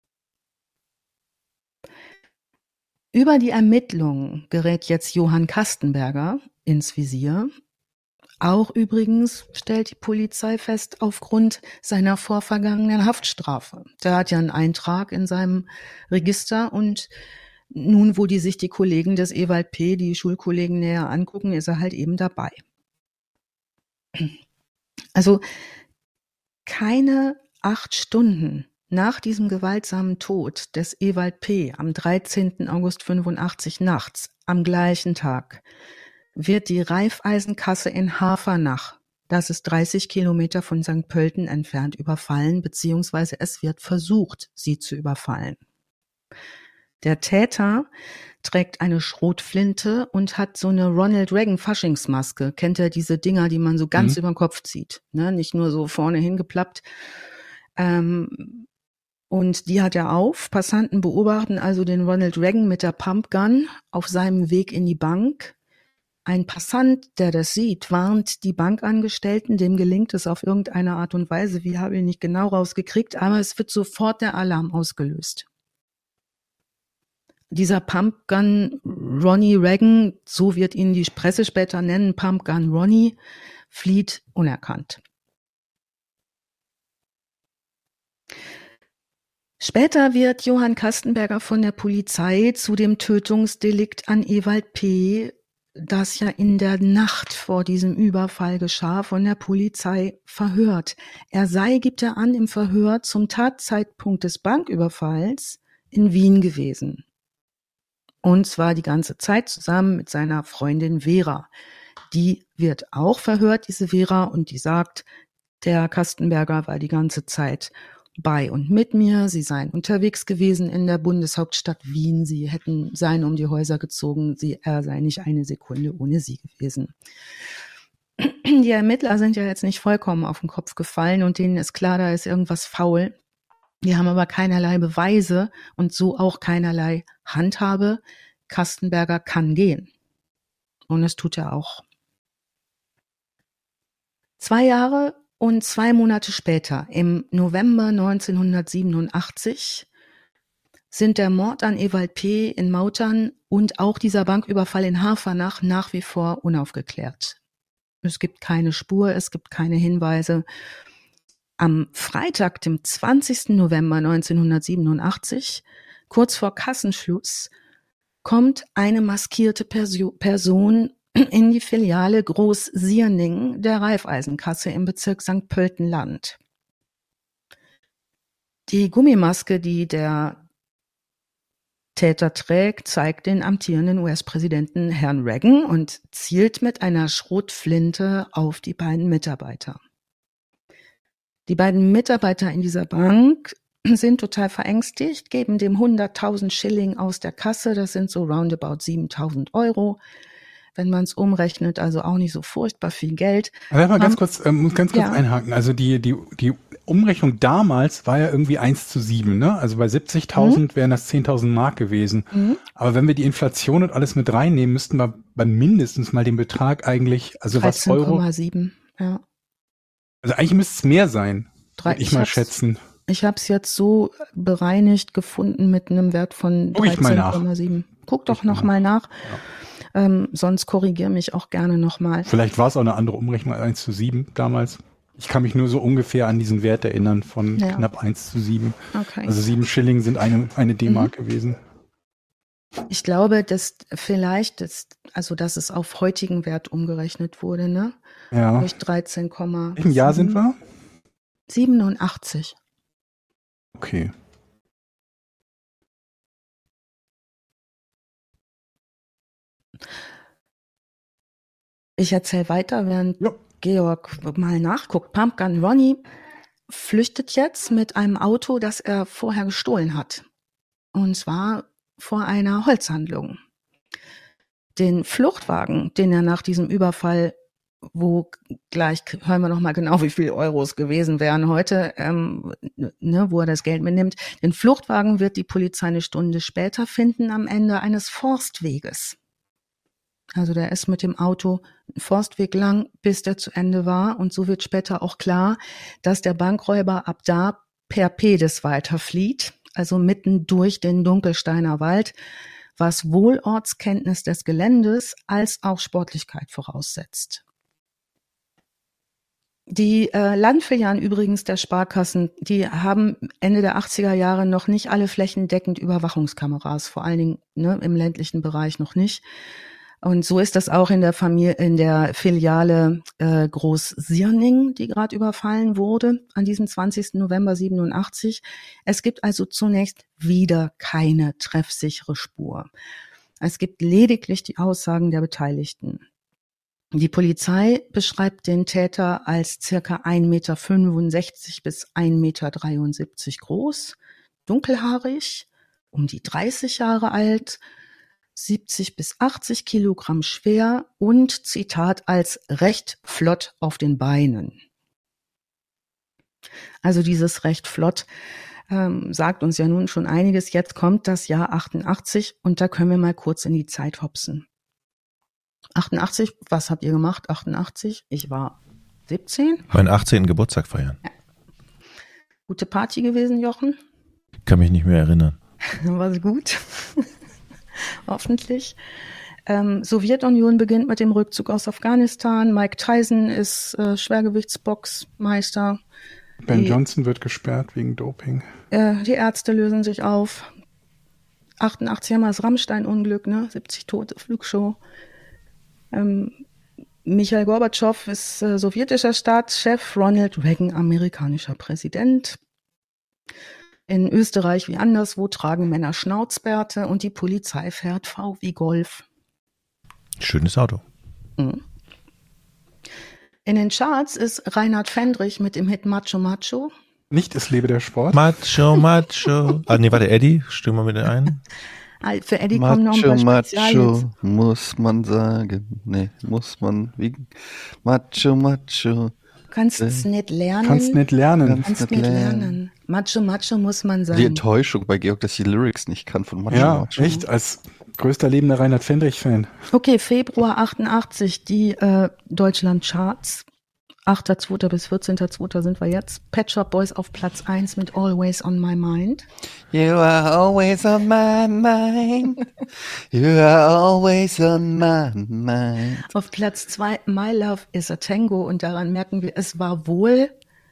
Über die Ermittlungen gerät jetzt Johann Kastenberger ins Visier. Auch übrigens stellt die Polizei fest, aufgrund seiner vorvergangenen Haftstrafe. Der hat ja einen Eintrag in seinem Register und nun, wo die sich die Kollegen des Ewald P., die Schulkollegen näher angucken, ist er halt eben dabei. Also keine acht Stunden nach diesem gewaltsamen Tod des Ewald P. am dreizehnten August fünfundachtzig nachts, am gleichen Tag, wird die Raiffeisenkasse in Hafernach Das ist dreißig Kilometer von Sankt Pölten entfernt, überfallen, beziehungsweise es wird versucht, sie zu überfallen. Der Täter trägt eine Schrotflinte und hat so eine Ronald Reagan Faschingsmaske. Kennt ihr diese Dinger, die man so ganz mhm. über den Kopf zieht? Ne? Nicht nur so vorne hingeplappt. Ähm, und die hat er auf. Passanten beobachten also den Ronald Reagan mit der Pumpgun auf seinem Weg in die Bank. Ein Passant, der das sieht, warnt die Bankangestellten. Dem gelingt es auf irgendeine Art und Weise. Wir haben ihn nicht genau rausgekriegt, aber es wird sofort der Alarm ausgelöst. Dieser Pumpgun Ronnie Reagan, so wird ihn die Presse später nennen, Pumpgun Ronnie, flieht unerkannt. Später wird Johann Kastenberger von der Polizei zu dem Tötungsdelikt an Ewald P., das ja in der Nacht vor diesem Überfall geschah, von der Polizei verhört. Er sei, gibt er an, im Verhör zum Tatzeitpunkt des Banküberfalls in Wien gewesen. Und zwar die ganze Zeit zusammen mit seiner Freundin Vera. Die wird auch verhört, diese Vera, und die sagt, der Kastenberger war die ganze Zeit bei und mit mir. Sie seien unterwegs gewesen in der Bundeshauptstadt Wien. Sie hätten seien um die Häuser gezogen. Sie, er sei nicht eine Sekunde ohne sie gewesen. Die Ermittler sind ja jetzt nicht vollkommen auf den Kopf gefallen und denen ist klar, da ist irgendwas faul. Die haben aber keinerlei Beweise und so auch keinerlei Handhabe. Kastenberger kann gehen. Und das tut er auch. Zwei Jahre und zwei Monate später, im November neunzehnhundertsiebenundachtzig, sind der Mord an Ewald P. in Mautern und auch dieser Banküberfall in Hafernach nach wie vor unaufgeklärt. Es gibt keine Spur, es gibt keine Hinweise. Am Freitag, dem zwanzigsten November neunzehnhundertsiebenundachtzig, kurz vor Kassenschluss, kommt eine maskierte Person in die Filiale Groß-Sierning der Raiffeisenkasse im Bezirk Sankt Pölten-Land. Die Gummimaske, die der Täter trägt, zeigt den amtierenden U S-Präsidenten Herrn Reagan und zielt mit einer Schrotflinte auf die beiden Mitarbeiter. Die beiden Mitarbeiter in dieser Bank sind total verängstigt, geben dem hunderttausend Schilling aus der Kasse, das sind so roundabout siebentausend Euro. Wenn man es umrechnet, also auch nicht so furchtbar viel Geld. Aber mal ganz kurz, ähm, muss ganz kurz ja. einhaken. Also die, die, die Umrechnung damals war ja irgendwie eins zu sieben, ne? Also bei siebzigtausend mhm. wären das zehntausend Mark gewesen. Mhm. Aber wenn wir die Inflation und alles mit reinnehmen, müssten wir bei mindestens mal den Betrag eigentlich, also was Euro. dreizehn Komma sieben, ja. Also eigentlich müsste es mehr sein, würde ich, ich mal schätzen. Ich habe es jetzt so bereinigt gefunden mit einem Wert von dreizehn Komma sieben. Guck doch noch mal nach. Ja. Ähm, sonst korrigiere mich auch gerne nochmal. Vielleicht war es auch eine andere Umrechnung als eins zu sieben damals. Ich kann mich nur so ungefähr an diesen Wert erinnern von ja. knapp eins zu sieben. Okay. Also sieben Schilling sind eine, eine D-Mark mhm. gewesen. Ich glaube, dass vielleicht, das, also dass es auf heutigen Wert umgerechnet wurde, ne? Ja. Durch dreizehn Komma sieben. Im Jahr sind wir? siebenundachtzig. Okay. Ich erzähle weiter, während ja. Georg mal nachguckt. Pumpgun Ronnie flüchtet jetzt mit einem Auto, das er vorher gestohlen hat. Und zwar vor einer Holzhandlung. Den Fluchtwagen, den er nach diesem Überfall, wo gleich hören wir noch mal genau, wie viel Euros gewesen wären heute, ähm, ne, wo er das Geld mitnimmt. Den Fluchtwagen wird die Polizei eine Stunde später finden, am Ende eines Forstweges. Also der ist mit dem Auto einen Forstweg lang, bis der zu Ende war. Und so wird später auch klar, dass der Bankräuber ab da per Pedis weiterflieht, also mitten durch den Dunkelsteiner Wald, was wohl Ortskenntnis des Geländes als auch Sportlichkeit voraussetzt. Die äh, Landfilialen übrigens der Sparkassen, die haben Ende der achtziger Jahre noch nicht alle flächendeckend Überwachungskameras, vor allen Dingen ne, im ländlichen Bereich noch nicht. Und so ist das auch in der Familie, in der Filiale äh, Groß-Sierning, die gerade überfallen wurde, an diesem zwanzigsten November siebenundachtzig. Es gibt also zunächst wieder keine treffsichere Spur. Es gibt lediglich die Aussagen der Beteiligten. Die Polizei beschreibt den Täter als circa ein Meter fünfundsechzig bis ein Meter dreiundsiebzig groß, dunkelhaarig, um die dreißig Jahre alt, siebzig bis achtzig Kilogramm schwer und, Zitat, als recht flott auf den Beinen. Also dieses recht flott ähm, sagt uns ja nun schon einiges. Jetzt kommt das Jahr achtundachtzig und da können wir mal kurz in die Zeit hopsen. achtundachtzig, was habt ihr gemacht? achtundachtzig, ich war siebzehn. Meinen achtzehnten Geburtstag feiern. Ja. Gute Party gewesen, Jochen? Kann mich nicht mehr erinnern. War gut. Hoffentlich. Ähm, Sowjetunion beginnt mit dem Rückzug aus Afghanistan. Mike Tyson ist äh, Schwergewichtsboxmeister. Ben die, Johnson wird gesperrt wegen Doping. Äh, die Ärzte lösen sich auf. achtundachtzig haben wir das Rammstein-Unglück, ne? siebzig Tote, Flugshow. Ähm, Michail Gorbatschow ist äh, sowjetischer Staatschef, Ronald Reagan amerikanischer Präsident. In Österreich wie anderswo tragen Männer Schnauzbärte und die Polizei fährt V wie Golf. Schönes Auto. Mhm. In den Charts ist Reinhard Fendrich mit dem Hit Macho Macho. Nicht Es lebe der Sport. Macho, Macho. Ah, nee, warte, Eddie, stimmen wir bitte ein. Für Eddie kommen noch ein paar Macho, Spezialhits. Macho, muss man sagen. Nee, muss man wie Macho, Macho. Kannst es nicht lernen. Kannst nicht lernen. Kannst nicht lernen. Macho, Macho muss man sagen. Die Enttäuschung bei Georg, dass die Lyrics nicht kann von Macho, Ja, Macho. echt, als größter lebender Reinhard Fendrich-Fan. Okay, Februar achtundachtzig, die äh, Deutschland-Charts. achter zweiter bis vierzehnter zweiter sind wir jetzt. Pet Shop Boys auf Platz eins mit Always on My Mind. You are always on my mind. You are always on my mind. Auf Platz zwei My Love is a Tango und daran merken wir, es war wohl,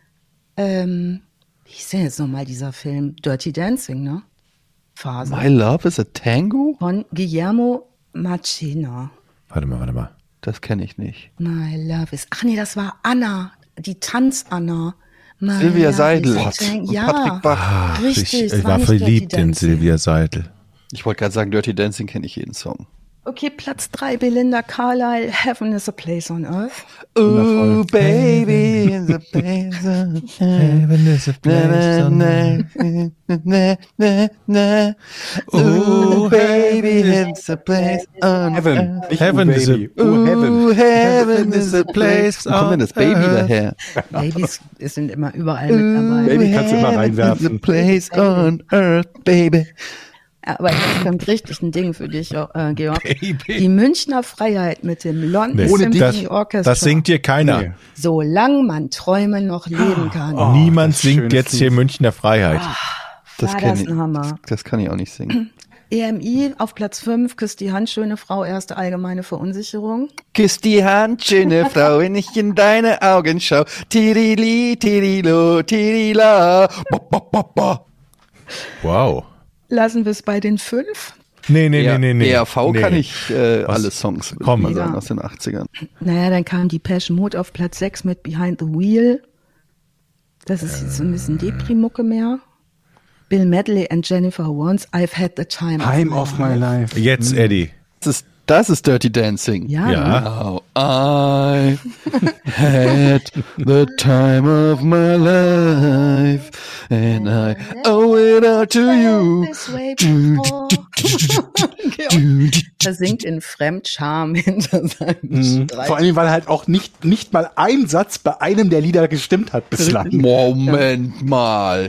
ähm, wie hieß denn jetzt nochmal dieser Film? Dirty Dancing, ne? Phase. My Love is a Tango? Von Guillermo Machina. Warte mal, warte mal. Das kenne ich nicht. My Love is, ach nee, das war Anna, die Tanz-Anna. My Silvia Love Seidel is a und Tango. Ja, Patrick Bach. Ah, richtig. ich es ich war nicht verliebt Dirty in Dancing. Silvia Seidel. Ich wollte gerade sagen, Dirty Dancing kenne ich jeden Song. Okay, Platz drei, Belinda Carlisle, Heaven is a Place on Earth. Ooh, baby, is a place on Heaven is a place on earth. na, na, na. Ooh, baby, it's a place on Heaven. earth. Nicht Heaven oh, is a- Baby. Oh, Heaven. Ooh, heaven is a place. Wo kommt denn das Baby daher? Babys sind immer überall mit dabei. Baby kannst du immer Heaven is a reinwerfen. place on earth, baby. Aber jetzt kommt richtig ein Ding für dich, äh, Georg. Baby. Die Münchner Freiheit mit dem London Nee, Ohne dich- Symphony Orchestra. Das singt dir keiner. Nee. Solange man träumen noch leben kann. Oh, Niemand das ist singt schönes jetzt hier Lied. Münchner Freiheit. Das War kenn das ich. ein Hammer. Das kann ich auch nicht singen. E M I auf Platz fünf, küsst die Hand, schöne Frau, erste allgemeine Verunsicherung. Küss die Hand, schöne Frau, wenn ich in deine Augen schau. Tirili, tirilo, tirila. Ba, ba, ba, ba. Wow. Lassen wir es bei den fünf. Nee, nee, nee, nee, nee. E R V nee. kann ich äh, Was? alle Songs würde Komm. ich mal sagen, Ja. aus den achtzigern. Naja, dann kam die Depeche Mode auf Platz sechs mit Behind the Wheel. Das ist jetzt so ein bisschen Depri-Mucke mehr. Bill Medley and Jennifer Warnes, I've had the time, Time of my life. Jetzt, Eddie. Das ist, das ist Dirty Dancing. Ja, Ja. Now I had the time of my life and I owe it all to you. This way before. Georg, er singt in Fremdscham hinter seinem Mhm. Streit. Vor allem, weil halt auch nicht, nicht mal ein Satz bei einem der Lieder gestimmt hat bislang. Moment mal.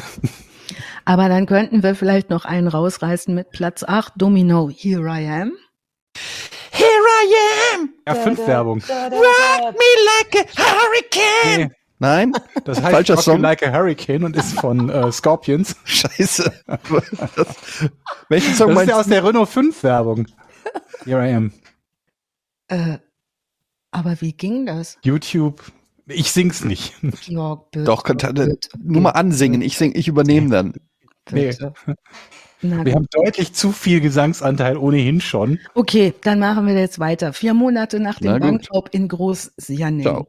Aber dann könnten wir vielleicht noch einen rausreißen mit Platz acht, Domino, Here I Am. Here I am. Ja, fünf Werbung. Rock me like a hurricane. Nee, Nein? das heißt Falscher Rock Song. You Like a Hurricane und ist von äh, Scorpions. Scheiße. Das, welchen Song Das ist meinst ja aus du? der Renault fünf Werbung. Here I am. Äh, aber wie ging das? YouTube. Ich sing's nicht. Georg, bitte. Doch, kann, nur mal ansingen. Ich sing, ich übernehme dann. Nee. Bitte. Na Wir gut. haben deutlich zu viel Gesangsanteil ohnehin schon. Okay, dann machen wir jetzt weiter. Vier Monate nach dem Na gut. Bankraub in Groß-Sianing. Ciao.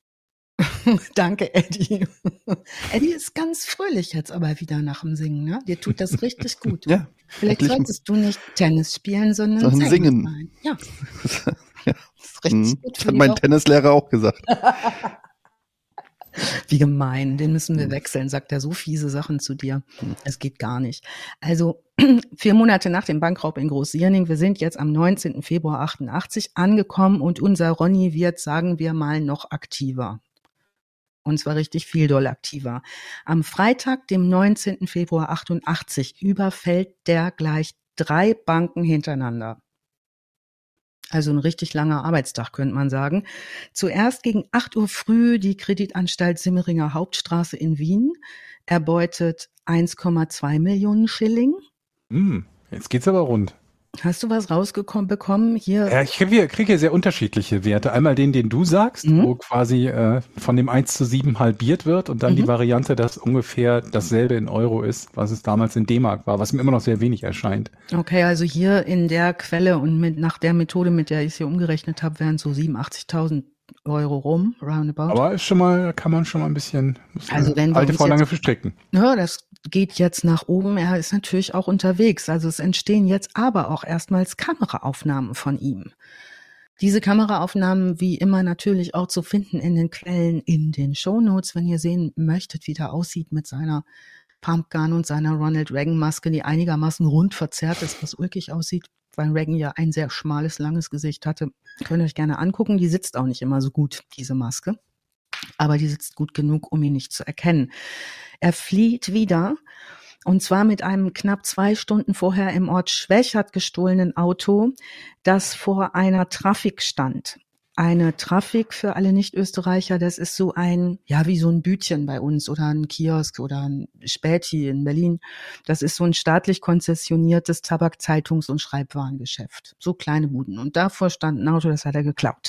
Danke, Eddie. Eddie ist ganz fröhlich jetzt aber wieder nach dem Singen, ne? Dir tut das richtig gut. Ja. Vielleicht endlich- solltest du nicht Tennis spielen, sondern Sondern Sänger singen. sein. Ja. Ja, ist richtig gut Das hat mein Tennislehrer auch gesagt. Wie gemein, den müssen wir wechseln, sagt er so fiese Sachen zu dir. Es geht gar nicht. Also vier Monate nach dem Bankraub in Groß-Sierning, wir sind jetzt am neunzehnten Februar achtundachtzig angekommen und unser Ronny wird, sagen wir mal, noch aktiver. Und zwar richtig viel doll aktiver. Am Freitag, dem neunzehnten Februar achtundachtzig, überfällt der gleich drei Banken hintereinander. Also ein richtig langer Arbeitstag, könnte man sagen. Zuerst gegen acht Uhr früh die Kreditanstalt Simmeringer Hauptstraße in Wien, erbeutet eins Komma zwei Millionen Schilling. Hm, jetzt geht's aber rund. Hast du was rausgekommen bekommen hier? Ja, ich kriege hier, krieg hier sehr unterschiedliche Werte. Einmal den, den du sagst, Mhm. wo quasi äh, von dem eins zu sieben halbiert wird und dann Mhm. die Variante, dass ungefähr dasselbe in Euro ist, was es damals in D-Mark war, was mir immer noch sehr wenig erscheint. Okay, also hier in der Quelle und mit nach der Methode, mit der ich es hier umgerechnet habe, wären so siebenundachtzigtausend Euro rum, roundabout. Aber ist schon mal, da kann man schon mal ein bisschen muss Also eine wenn wir alte uns Vorlage jetzt- verstricken. Ja, das geht jetzt nach oben. Er ist natürlich auch unterwegs. Also es entstehen jetzt aber auch erstmals Kameraaufnahmen von ihm. Diese Kameraaufnahmen wie immer natürlich auch zu finden in den Quellen in den Shownotes, wenn ihr sehen möchtet, wie der aussieht mit seiner Pumpgun und seiner Ronald Reagan Maske, die einigermaßen rund verzerrt ist, was ulkig aussieht, weil Reagan ja ein sehr schmales, langes Gesicht hatte. Könnt ihr euch gerne angucken. Die sitzt auch nicht immer so gut, diese Maske. Aber die sitzt gut genug, um ihn nicht zu erkennen. Er flieht wieder, und zwar mit einem knapp zwei Stunden vorher im Ort Schwächert gestohlenen Auto, das vor einer Trafik stand. Eine Trafik für alle Nicht-Österreicher, das ist so ein, ja, wie so ein Bütchen bei uns oder ein Kiosk oder ein Späti in Berlin. Das ist so ein staatlich konzessioniertes Tabak-, Zeitungs- und Schreibwarengeschäft. So kleine Buden. Und davor stand ein Auto, das hat er geklaut.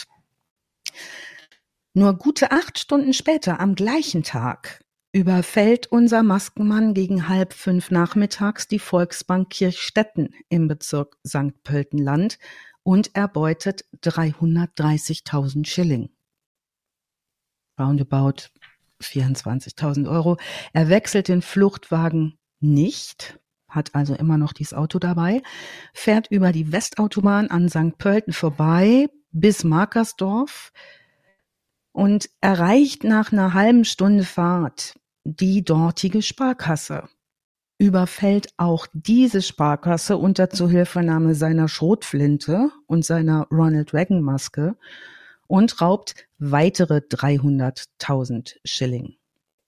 Nur gute acht Stunden später, am gleichen Tag, überfällt unser Maskenmann gegen halb fünf nachmittags die Volksbank Kirchstetten im Bezirk Sankt Pöltenland und erbeutet dreihundertdreißigtausend Schilling. Roundabout vierundzwanzigtausend Euro. Er wechselt den Fluchtwagen nicht, hat also immer noch dieses Auto dabei, fährt über die Westautobahn an Sankt Pölten vorbei bis Markersdorf und erreicht nach einer halben Stunde Fahrt die dortige Sparkasse. Überfällt auch diese Sparkasse unter Zuhilfenahme seiner Schrotflinte und seiner Ronald Reagan Maske und raubt weitere dreihunderttausend Schilling.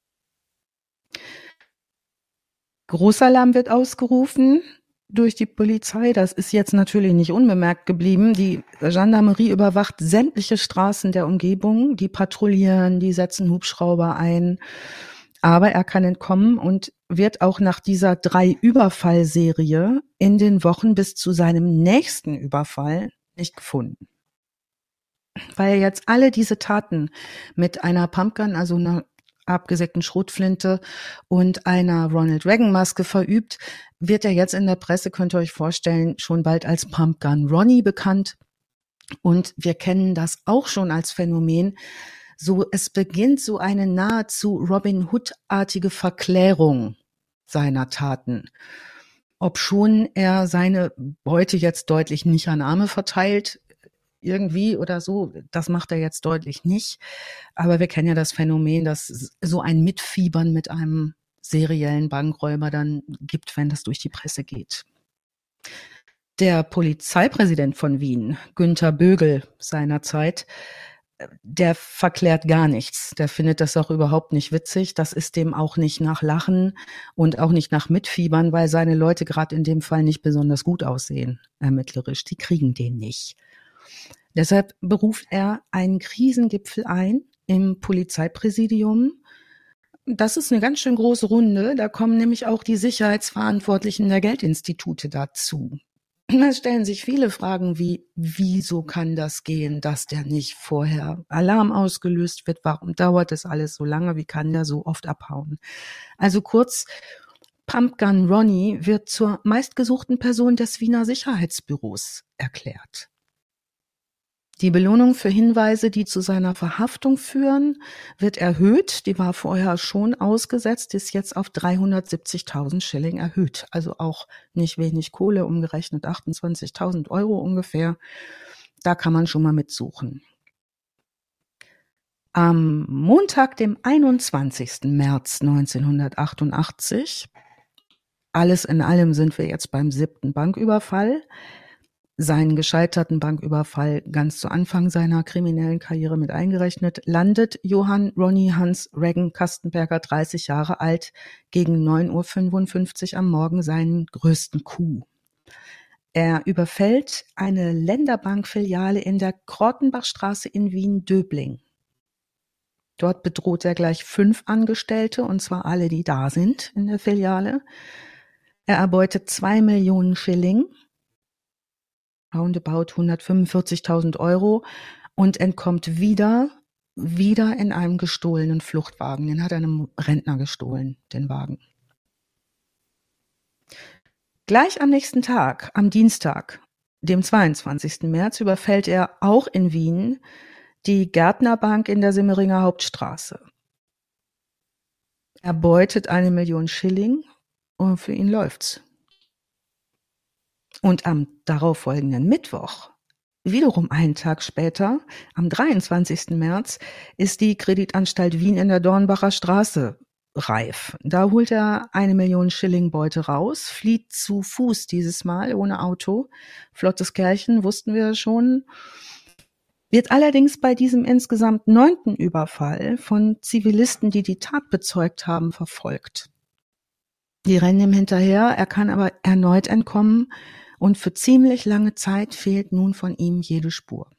Großalarm wird ausgerufen durch die Polizei. Das ist jetzt natürlich nicht unbemerkt geblieben. Die Gendarmerie überwacht sämtliche Straßen der Umgebung. Die patrouillieren, die setzen Hubschrauber ein. Aber er kann entkommen und wird auch nach dieser Drei-Überfall-Serie in den Wochen bis zu seinem nächsten Überfall nicht gefunden. Weil er jetzt alle diese Taten mit einer Pumpgun, also einer abgesägten Schrotflinte und einer Ronald Reagan Maske verübt, wird er jetzt in der Presse, könnt ihr euch vorstellen, schon bald als Pumpgun Ronny bekannt. Und wir kennen das auch schon als Phänomen. So, es beginnt so eine nahezu Robin Hood-artige Verklärung seiner Taten. Obschon er seine Beute jetzt deutlich nicht an Arme verteilt, irgendwie oder so, das macht er jetzt deutlich nicht. Aber wir kennen ja das Phänomen, dass so ein Mitfiebern mit einem seriellen Bankräuber dann gibt, wenn das durch die Presse geht. Der Polizeipräsident von Wien, Günther Bögel seinerzeit, der verklärt gar nichts. Der findet das auch überhaupt nicht witzig. Das ist dem auch nicht nach Lachen und auch nicht nach Mitfiebern, weil seine Leute gerade in dem Fall nicht besonders gut aussehen, ermittlerisch. Die kriegen den nicht. Deshalb beruft er einen Krisengipfel ein im Polizeipräsidium. Das ist eine ganz schön große Runde. Da kommen nämlich auch die Sicherheitsverantwortlichen der Geldinstitute dazu. Da stellen sich viele Fragen wie, wieso kann das gehen, dass der nicht vorher Alarm ausgelöst wird? Warum dauert das alles so lange? Wie kann der so oft abhauen? Also kurz, Pumpgun Ronny wird zur meistgesuchten Person des Wiener Sicherheitsbüros erklärt. Die Belohnung für Hinweise, die zu seiner Verhaftung führen, wird erhöht. Die war vorher schon ausgesetzt, ist jetzt auf dreihundertsiebzigtausend Schilling erhöht. Also auch nicht wenig Kohle, umgerechnet achtundzwanzigtausend Euro ungefähr. Da kann man schon mal mitsuchen. Am Montag, dem einundzwanzigsten März neunzehnhundertachtundachtzig, alles in allem sind wir jetzt beim siebten Banküberfall, seinen gescheiterten Banküberfall ganz zu Anfang seiner kriminellen Karriere mit eingerechnet, landet Johann Ronny Hans Regan Kastenberger, dreißig Jahre alt, gegen neun Uhr fünfundfünfzig am Morgen seinen größten Coup. Er überfällt eine Länderbankfiliale in der Kortenbachstraße in Wien-Döbling. Dort bedroht er gleich fünf Angestellte, und zwar alle, die da sind in der Filiale. Er erbeutet zwei Millionen Schilling, roundabout hundertfünfundvierzigtausend Euro, und entkommt wieder, wieder in einem gestohlenen Fluchtwagen. Den hat er einem Rentner gestohlen, den Wagen. Gleich am nächsten Tag, am Dienstag, dem zweiundzwanzigsten März, überfällt er auch in Wien die Gärtnerbank in der Simmeringer Hauptstraße. Er beutet eine Million Schilling und für ihn läuft's. Und am darauffolgenden Mittwoch, wiederum einen Tag später, am dreiundzwanzigsten März, ist die Kreditanstalt Wien in der Dornbacher Straße reif. Da holt er eine Million Schilling Beute raus, flieht zu Fuß dieses Mal, ohne Auto. Flottes Kerlchen, wussten wir schon. Wird allerdings bei diesem insgesamt neunten Überfall von Zivilisten, die die Tat bezeugt haben, verfolgt. Die rennen ihm hinterher, er kann aber erneut entkommen und für ziemlich lange Zeit fehlt nun von ihm jede Spur.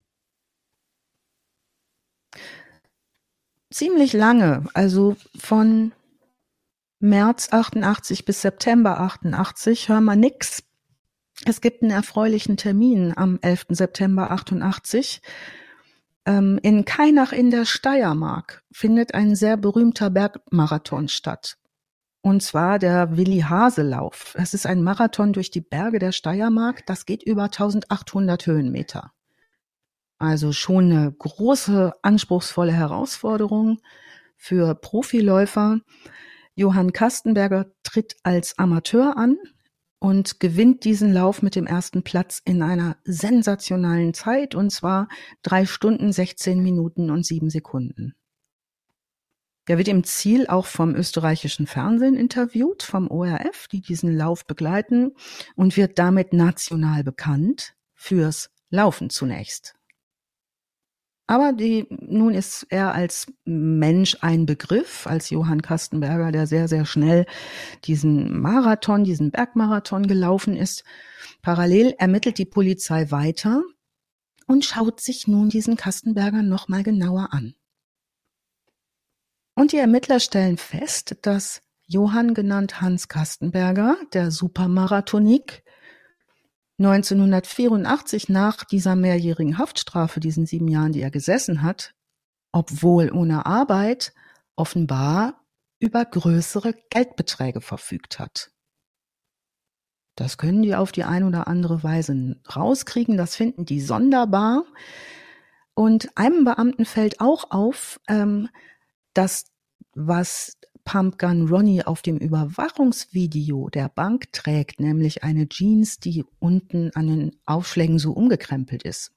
Ziemlich lange, also von März achtundachtzig bis September achtundachtzig, hören wir nix. Es gibt einen erfreulichen Termin am elften September achtundachtzig. Ähm, in Kainach in der Steiermark findet ein sehr berühmter Bergmarathon statt. Und zwar der Willi-Hase-Lauf. Es ist ein Marathon durch die Berge der Steiermark. Das geht über eintausendachthundert Höhenmeter. Also schon eine große, anspruchsvolle Herausforderung für Profiläufer. Johann Kastenberger tritt als Amateur an und gewinnt diesen Lauf mit dem ersten Platz in einer sensationalen Zeit, und zwar drei Stunden, sechzehn Minuten und sieben Sekunden. Der wird im Ziel auch vom österreichischen Fernsehen interviewt, vom O R F, die diesen Lauf begleiten, und wird damit national bekannt fürs Laufen zunächst. Aber die, nun ist er als Mensch ein Begriff, als Johann Kastenberger, der sehr, sehr schnell diesen Marathon, diesen Bergmarathon gelaufen ist. Parallel ermittelt die Polizei weiter und schaut sich nun diesen Kastenberger nochmal genauer an. Und die Ermittler stellen fest, dass Johann, genannt Hans Kastenberger, der Supermarathonik, neunzehnhundertvierundachtzig nach dieser mehrjährigen Haftstrafe, diesen sieben Jahren, die er gesessen hat, obwohl ohne Arbeit, offenbar über größere Geldbeträge verfügt hat. Das können die auf die eine oder andere Weise rauskriegen, das finden die sonderbar. Und einem Beamten fällt auch auf, ähm, dass was Pumpgun Ronny auf dem Überwachungsvideo der Bank trägt, nämlich eine Jeans, die unten an den Aufschlägen so umgekrempelt ist,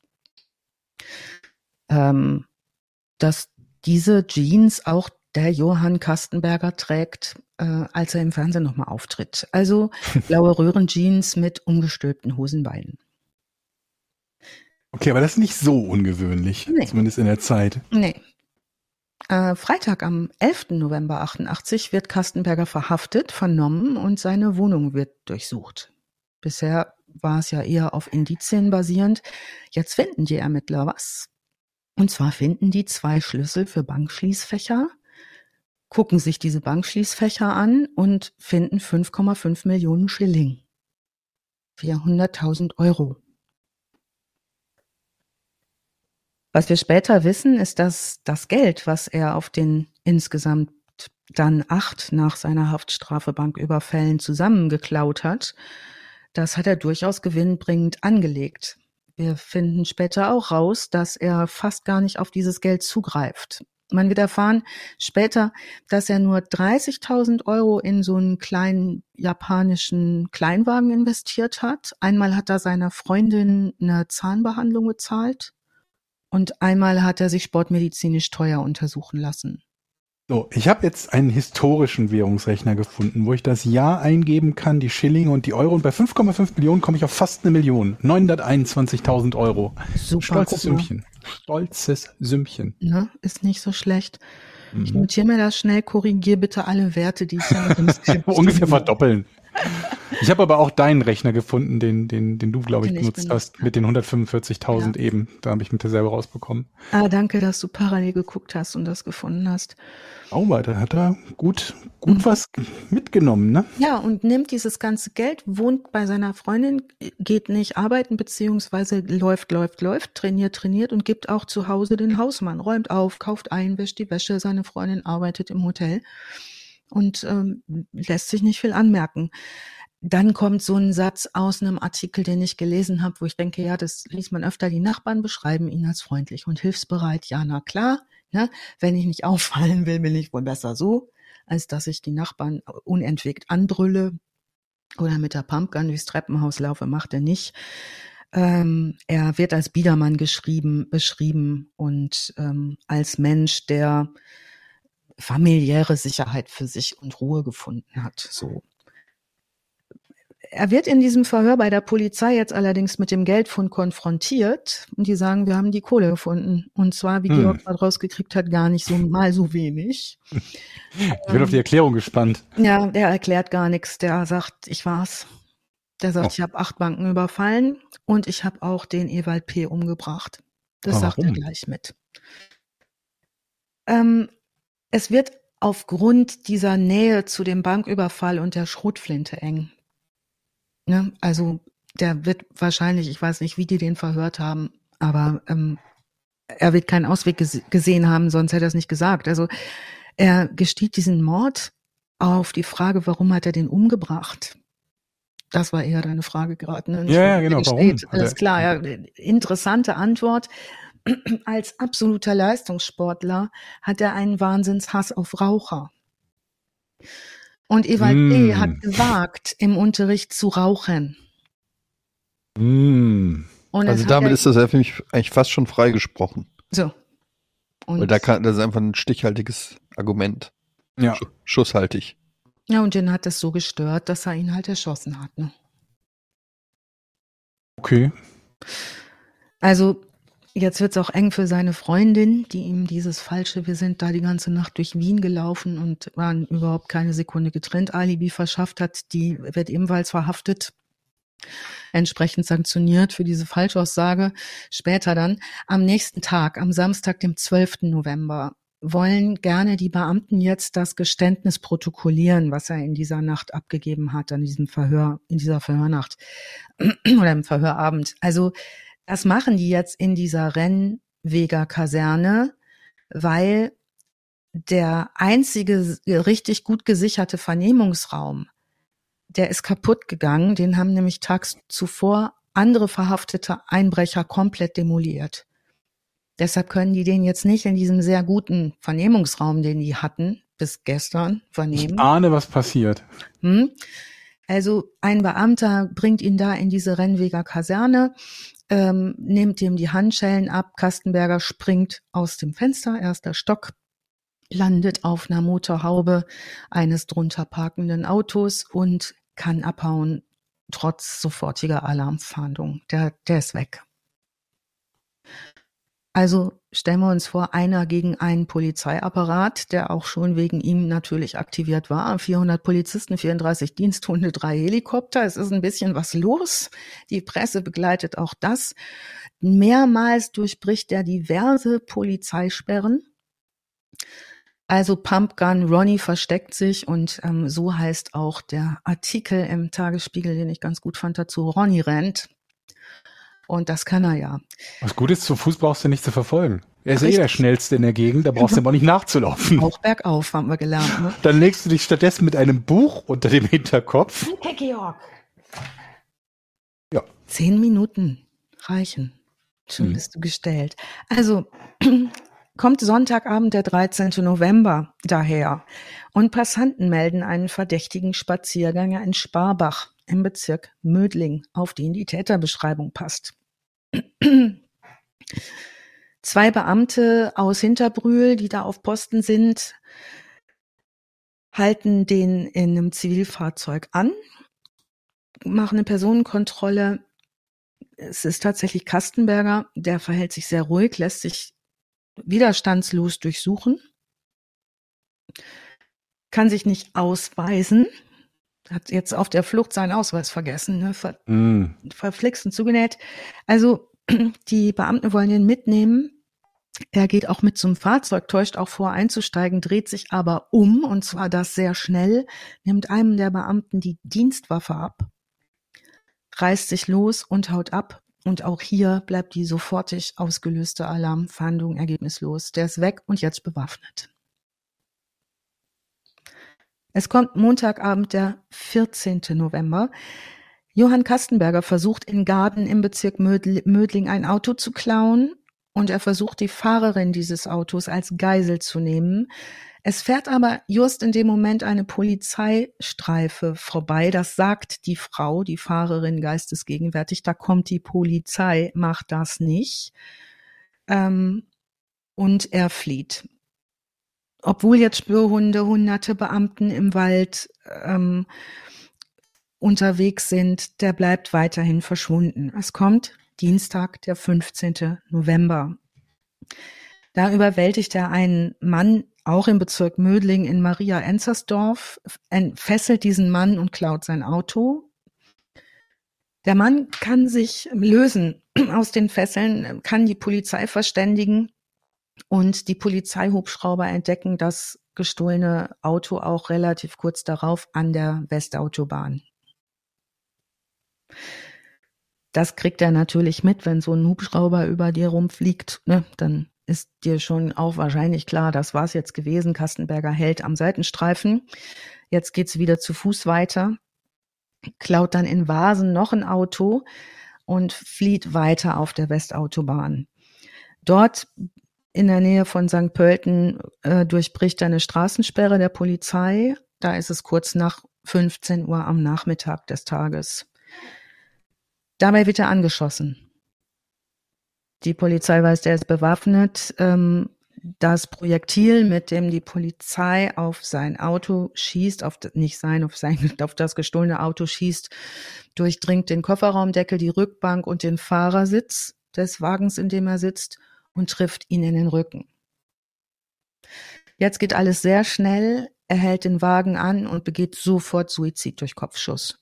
ähm, dass diese Jeans auch der Johann Kastenberger trägt, äh, als er im Fernsehen nochmal auftritt. Also blaue Röhrenjeans mit umgestülpten Hosenbeinen. Okay, aber das ist nicht so ungewöhnlich, nee. Zumindest in der Zeit. Nee. Äh, Freitag am elften November achtundachtzig wird Kastenberger verhaftet, vernommen und seine Wohnung wird durchsucht. Bisher war es ja eher auf Indizien basierend. Jetzt finden die Ermittler was. Und zwar finden die zwei Schlüssel für Bankschließfächer, gucken sich diese Bankschließfächer an und finden fünf Komma fünf Millionen Schilling. vierhunderttausend Euro. Was wir später wissen, ist, dass das Geld, was er auf den insgesamt dann acht nach seiner Haftstrafe Banküberfällen zusammengeklaut hat, das hat er durchaus gewinnbringend angelegt. Wir finden später auch raus, dass er fast gar nicht auf dieses Geld zugreift. Man wird erfahren später, dass er nur dreißigtausend Euro in so einen kleinen japanischen Kleinwagen investiert hat. Einmal hat er seiner Freundin eine Zahnbehandlung bezahlt und einmal hat er sich sportmedizinisch teuer untersuchen lassen. So, ich habe jetzt einen historischen Währungsrechner gefunden, wo ich das Jahr eingeben kann, die Schillinge und die Euro. Und bei fünf Komma fünf Millionen komme ich auf fast eine Million. neunhunderteinundzwanzigtausend Euro. Super. Stolzes Sümmchen. Stolzes Sümmchen. Ne, ist nicht so schlecht. Mhm. Ich notiere mir das schnell, korrigiere bitte alle Werte, die ich da mit dem Skript ungefähr verdoppeln. Ich habe aber auch deinen Rechner gefunden, den, den, den du, glaube ich, Den ich benutzt benutzt hast, mit den hundertfünfundvierzigtausend Ja. eben. Da habe ich mit dir selber rausbekommen. Ah, danke, dass du parallel geguckt hast und das gefunden hast. Oh, da hat er gut, gut was mitgenommen, ne? Ja, und nimmt dieses ganze Geld, wohnt bei seiner Freundin, geht nicht arbeiten, beziehungsweise läuft, läuft, läuft, trainiert, trainiert und gibt auch zu Hause den Hausmann, räumt auf, kauft ein, wäscht die Wäsche, seine Freundin arbeitet im Hotel und ähm, lässt sich nicht viel anmerken. Dann kommt so ein Satz aus einem Artikel, den ich gelesen habe, wo ich denke, ja, das liest man öfter, die Nachbarn beschreiben ihn als freundlich und hilfsbereit. Ja, na klar, ne? Wenn ich nicht auffallen will, bin ich wohl besser so, als dass ich die Nachbarn unentwegt anbrülle oder mit der Pumpgun durchs Treppenhaus laufe, macht er nicht. Ähm, er wird als Biedermann geschrieben, beschrieben und ähm, als Mensch, der familiäre Sicherheit für sich und Ruhe gefunden hat, so. Er wird in diesem Verhör bei der Polizei jetzt allerdings mit dem Geldfund konfrontiert und die sagen, wir haben die Kohle gefunden. Und zwar, wie Hm. Georg mal rausgekriegt hat, gar nicht so mal so wenig. Ich bin auf die Erklärung gespannt. Ja, der erklärt gar nichts. Der sagt, ich war's. Der sagt, Oh. ich habe acht Banken überfallen und ich habe auch den Ewald P. umgebracht. Das Aber sagt er warum? gleich mit. Ähm, es wird aufgrund dieser Nähe zu dem Banküberfall und der Schrotflinte eng. Ne? Also der wird wahrscheinlich, ich weiß nicht, wie die den verhört haben, aber ähm, er wird keinen Ausweg ges- gesehen haben, sonst hätte er es nicht gesagt. Also er gesteht diesen Mord auf die Frage, warum hat er den umgebracht? Das war eher deine Frage gerade. Ne? Ja, ja, genau, Er warum gesteht, hat Alles er- klar, ja, interessante Antwort. Als absoluter Leistungssportler hat er einen Wahnsinnshass auf Raucher. Und Ewald Mm. P. hat gewagt, im Unterricht zu rauchen. Mm. Und Also das hat damit er, ist das ja für mich eigentlich fast schon freigesprochen. so. Und, Weil da kann, das ist einfach ein stichhaltiges Argument. Ja. Sch- Schusshaltig. ja, und den hat das so gestört, dass er ihn halt erschossen hat. Ne? Okay. Also jetzt wird's auch eng für seine Freundin, die ihm dieses falsche, wir sind da die ganze Nacht durch Wien gelaufen und waren überhaupt keine Sekunde getrennt, Alibi verschafft hat, die wird ebenfalls verhaftet, entsprechend sanktioniert für diese Falschaussage. Später dann, am nächsten Tag, am Samstag, dem zwölften November, wollen gerne die Beamten jetzt das Geständnis protokollieren, was er in dieser Nacht abgegeben hat, an diesem Verhör, in dieser Verhörnacht oder im Verhörabend. Also das machen die jetzt in dieser Rennweger Kaserne, weil der einzige richtig gut gesicherte Vernehmungsraum, der ist kaputt gegangen. Den haben nämlich tags zuvor andere verhaftete Einbrecher komplett demoliert. Deshalb können die den jetzt nicht in diesem sehr guten Vernehmungsraum, den die hatten, bis gestern vernehmen. Ich ahne, was passiert. Hm? Also ein Beamter bringt ihn da in diese Rennweger Kaserne, ähm, nimmt ihm die Handschellen ab. Kastenberger springt aus dem Fenster, erster Stock, landet auf einer Motorhaube eines drunter parkenden Autos und kann abhauen, trotz sofortiger Alarmfahndung. Der, der ist weg. Also stellen wir uns vor, einer gegen einen Polizeiapparat, der auch schon wegen ihm natürlich aktiviert war. vierhundert Polizisten, vierunddreißig Diensthunde, drei Helikopter. Es ist ein bisschen was los. Die Presse begleitet auch das. Mehrmals durchbricht er diverse Polizeisperren. Also Pumpgun, Ronny versteckt sich und ähm, so heißt auch der Artikel im Tagesspiegel, den ich ganz gut fand dazu, Ronny rennt. Und das kann er ja. Was gut ist, zu Fuß brauchst du nicht zu verfolgen. Er ist eh Richtig. der Schnellste in der Gegend, da brauchst du aber nicht nachzulaufen. Auch bergauf, haben wir gelernt. Ne? Dann legst du dich stattdessen mit einem Buch unter dem Hinterkopf. Hey, Georg. Ja. Zehn Minuten reichen. Schon Mhm. bist du gestellt. Also, kommt Sonntagabend, der dreizehnten November daher und Passanten melden einen verdächtigen Spaziergänger in Sparbach im Bezirk Mödling, auf den die Täterbeschreibung passt. Zwei Beamte aus Hinterbrühl, die da auf Posten sind, halten den in einem Zivilfahrzeug an, machen eine Personenkontrolle. Es ist tatsächlich Kastenberger, der verhält sich sehr ruhig, lässt sich widerstandslos durchsuchen, kann sich nicht ausweisen, hat jetzt auf der Flucht seinen Ausweis vergessen, ne? Ver- Mm. verflixt und zugenäht. Also die Beamten wollen ihn mitnehmen. Er geht auch mit zum Fahrzeug, täuscht auch vor einzusteigen, dreht sich aber um, und zwar das sehr schnell, nimmt einem der Beamten die Dienstwaffe ab, reißt sich los und haut ab. Und auch hier bleibt die sofortig ausgelöste Alarmfahndung ergebnislos. Der ist weg und jetzt bewaffnet. Es kommt Montagabend, der vierzehnten November. Johann Kastenberger versucht in Gaden im Bezirk Mödling ein Auto zu klauen und er versucht, die Fahrerin dieses Autos als Geisel zu nehmen. Es fährt aber just in dem Moment eine Polizeistreife vorbei. Das sagt die Frau, die Fahrerin, geistesgegenwärtig. Da kommt die Polizei, macht das nicht. Ähm, und er flieht. Obwohl jetzt Spürhunde, hunderte Beamten im Wald ähm, unterwegs sind, der bleibt weiterhin verschwunden. Es kommt Dienstag, der fünfzehnten November. Da überwältigt er einen Mann, auch im Bezirk Mödling in Maria-Enzersdorf, fesselt diesen Mann und klaut sein Auto. Der Mann kann sich lösen aus den Fesseln, kann die Polizei verständigen und die Polizeihubschrauber entdecken das gestohlene Auto auch relativ kurz darauf an der Westautobahn. Das kriegt er natürlich mit, wenn so ein Hubschrauber über dir rumfliegt, ne, dann ist dir schon auch wahrscheinlich klar, das war's jetzt gewesen. Kastenberger hält am Seitenstreifen. Jetzt geht's wieder zu Fuß weiter, klaut dann in Vasen noch ein Auto und flieht weiter auf der Westautobahn. Dort in der Nähe von Sankt Pölten äh, durchbricht er eine Straßensperre der Polizei. Da ist es kurz nach fünfzehn Uhr am Nachmittag des Tages. Dabei wird er angeschossen. Die Polizei weiß, der ist bewaffnet. Ähm, das Projektil, mit dem die Polizei auf sein Auto schießt, auf nicht sein, auf sein, auf das gestohlene Auto schießt, durchdringt den Kofferraumdeckel, die Rückbank und den Fahrersitz des Wagens, in dem er sitzt, und trifft ihn in den Rücken. Jetzt geht alles sehr schnell. Er hält den Wagen an und begeht sofort Suizid durch Kopfschuss.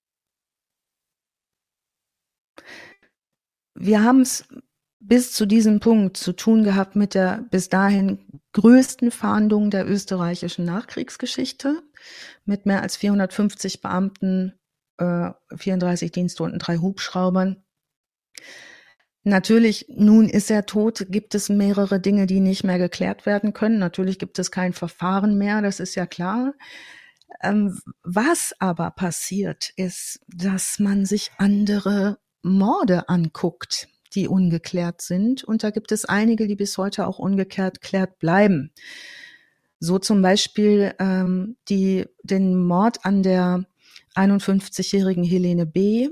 Wir haben es bis zu diesem Punkt zu tun gehabt mit der bis dahin größten Fahndung der österreichischen Nachkriegsgeschichte, mit mehr als vierhundertfünfzig Beamten, äh, vierunddreißig Diensthunden, drei Hubschraubern. Natürlich, nun ist er tot, gibt es mehrere Dinge, die nicht mehr geklärt werden können. Natürlich gibt es kein Verfahren mehr, das ist ja klar. Ähm, was aber passiert, ist, dass man sich andere Morde anguckt, die ungeklärt sind. Und da gibt es einige, die bis heute auch ungeklärt klärt bleiben. So zum Beispiel ähm, die, den Mord an der einundfünfzigjährigen Helene B.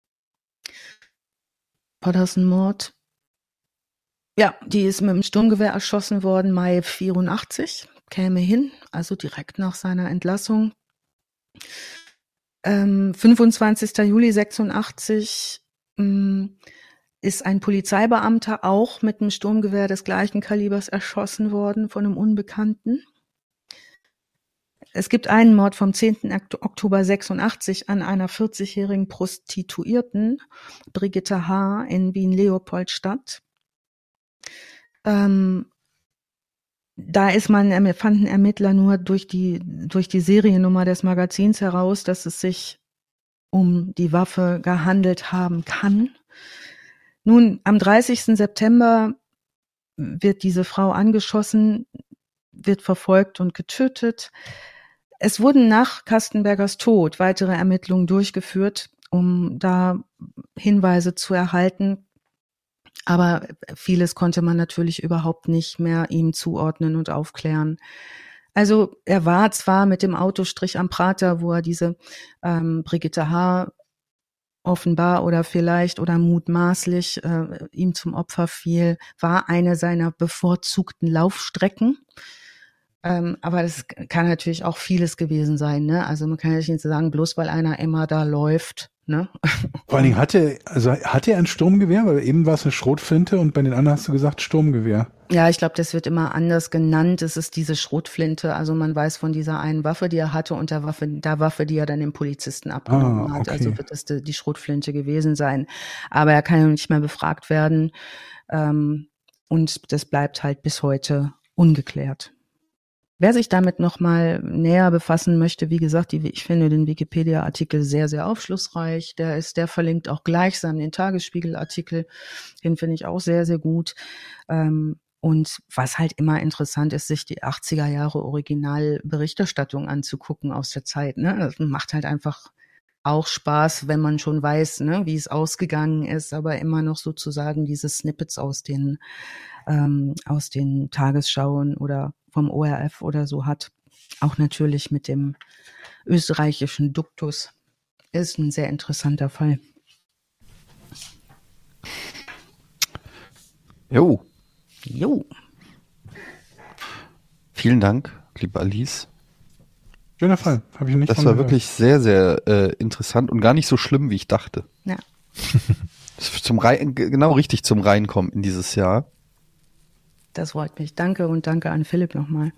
War das ein Mord? Ja, die ist mit dem Sturmgewehr erschossen worden, Mai vierundachtzig, käme hin, also direkt nach seiner Entlassung. Ähm, fünfundzwanzigsten Juli sechsundachtzig ähm, ist ein Polizeibeamter auch mit einem Sturmgewehr des gleichen Kalibers erschossen worden von einem Unbekannten. Es gibt einen Mord vom zehnten Oktober sechsundachtzig an einer vierzigjährigen Prostituierten, Brigitte H. in Wien-Leopoldstadt. Ähm, da ist man, fanden Ermittler nur durch die, durch die Seriennummer des Magazins heraus, dass es sich um die Waffe gehandelt haben kann. Nun, am dreißigsten September wird diese Frau angeschossen, wird verfolgt und getötet. Es wurden nach Kastenbergers Tod weitere Ermittlungen durchgeführt, um da Hinweise zu erhalten. Aber vieles konnte man natürlich überhaupt nicht mehr ihm zuordnen und aufklären. Also er war zwar mit dem Autostrich am Prater, wo er diese ähm, Brigitte H. offenbar oder vielleicht oder mutmaßlich äh, ihm zum Opfer fiel, war eine seiner bevorzugten Laufstrecken. Ähm, aber das kann natürlich auch vieles gewesen sein, ne? Also man kann ja nicht sagen, bloß weil einer immer da läuft, ne? Vor allen Dingen hatte, also hatte er ein Sturmgewehr, weil eben war es eine Schrotflinte und bei den anderen hast du gesagt Sturmgewehr. Ja, ich glaube, das wird immer anders genannt. Es ist diese Schrotflinte. Also man weiß von dieser einen Waffe, die er hatte und der Waffe, der Waffe, die er dann dem Polizisten abgenommen Ah, hat. okay. Also wird das die, die Schrotflinte gewesen sein. Aber er kann ja nicht mehr befragt werden. Ähm, und das bleibt halt bis heute ungeklärt. Wer sich damit nochmal näher befassen möchte, wie gesagt, die, ich finde den Wikipedia-Artikel sehr, sehr aufschlussreich. Der ist, der verlinkt auch gleichsam den Tagesspiegel-Artikel. Den finde ich auch sehr, sehr gut. Ähm, und was halt immer interessant ist, sich die achtziger Jahre Originalberichterstattung anzugucken aus der Zeit, ne? Das macht halt einfach auch Spaß, wenn man schon weiß, ne, wie es ausgegangen ist, aber immer noch sozusagen diese Snippets aus den, ähm, aus den Tagesschauen oder vom O R F oder so hat. Auch natürlich mit dem österreichischen Duktus. Ist ein sehr interessanter Fall. Jo. Jo. Vielen Dank, liebe Alice. Schöner Fall, habe ich nicht Das von war gehört. wirklich sehr, sehr äh, interessant und gar nicht so schlimm, wie ich dachte. Ja. Zum Rein, genau richtig zum Reinkommen in dieses Jahr. Das freut mich. Danke und danke an Philipp nochmal.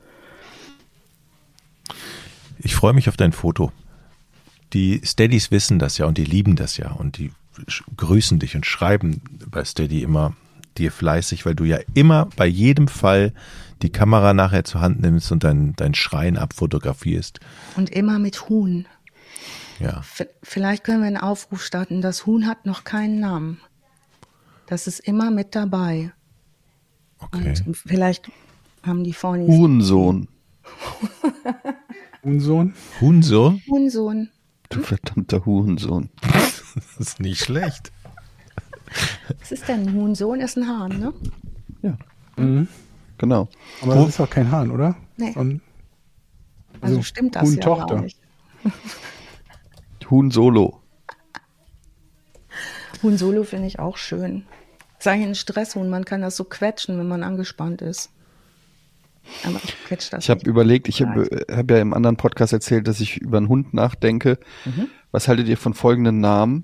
Ich freue mich auf dein Foto. Die Steadies wissen das ja und die lieben das ja und die sch- grüßen dich und schreiben bei Steady immer dir fleißig, weil du ja immer bei jedem Fall die Kamera nachher zur Hand nimmst und dein, dein Schreien abfotografierst. Und immer mit Huhn. Ja. V- Vielleicht können wir einen Aufruf starten. Das Huhn hat noch keinen Namen. Das ist immer mit dabei. Okay. Und vielleicht haben die vorne Hurensohn. Huhnsohn. Huhnsohn? Huhnsohn. Du verdammter Hurensohn. Das ist nicht schlecht. Was ist denn ein Huhnsohn? Ist ein Hahn, ne? Ja, Mhm. genau. Aber das ist auch kein Hahn, oder? Nee. Und, Also, also stimmt das ja Huhntochter. gar nicht. Huhn Solo. Huhn Solo finde ich auch schön. Sei ein Stresshuhn, man kann das so quetschen, wenn man angespannt ist. Aber ich quetsch das Ich habe nicht. überlegt, ich habe Nein. hab ja im anderen Podcast erzählt, dass ich über einen Hund nachdenke. Mhm. Was haltet ihr von folgenden Namen?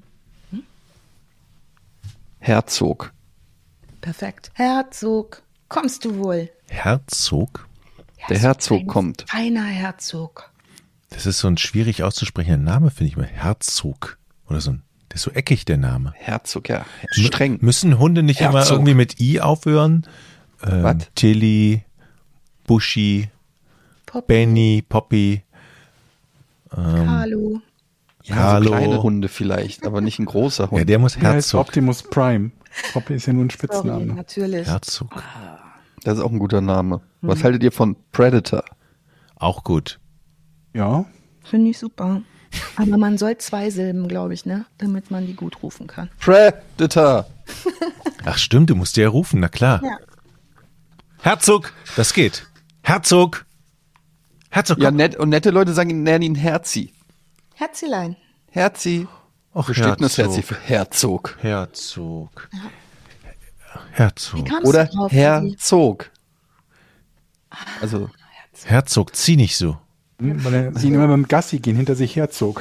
Herzog. Perfekt. Herzog, kommst du wohl? Herzog? Der Herzog ein kommt. Feiner Herzog. Das ist so ein schwierig auszusprechender Name, finde ich mal. Herzog. Oder so ein, der ist so eckig, der Name. Herzog, ja. Streng. M- Müssen Hunde nicht immer Herzog. irgendwie mit I aufhören? Ähm, Was? Tilly, Buschi, Poppy, Benny, Poppy. Hallo. Ja, Hallo. so kleine Hunde vielleicht, aber nicht ein großer Hund. Ja, der muss der heißt Herzog. Optimus Prime. Poppy ist ja nur ein Sorry, Spitzname. natürlich. Herzog. Das ist auch ein guter Name. Mhm. Was haltet ihr von Predator? Auch gut. Ja, Finde ich super. Aber man soll zwei Silben, glaube ich, ne? Damit man die gut rufen kann. Predator! Ach stimmt, du musst dir ja rufen, na klar. Ja. Herzog, das geht. Herzog. Herzog, Ja, komm. nett, und nette Leute sagen, nennen ihn Herzi. Herzilein. Herzi. Och, Wo steht denn das Herzi für Herzog? Herzog. Wie Herzog. kamst Oder du drauf? Herzog. Also, Herzog, zieh nicht so. hm, weil er sie immer beim Gassi gehen hinter sich herzog.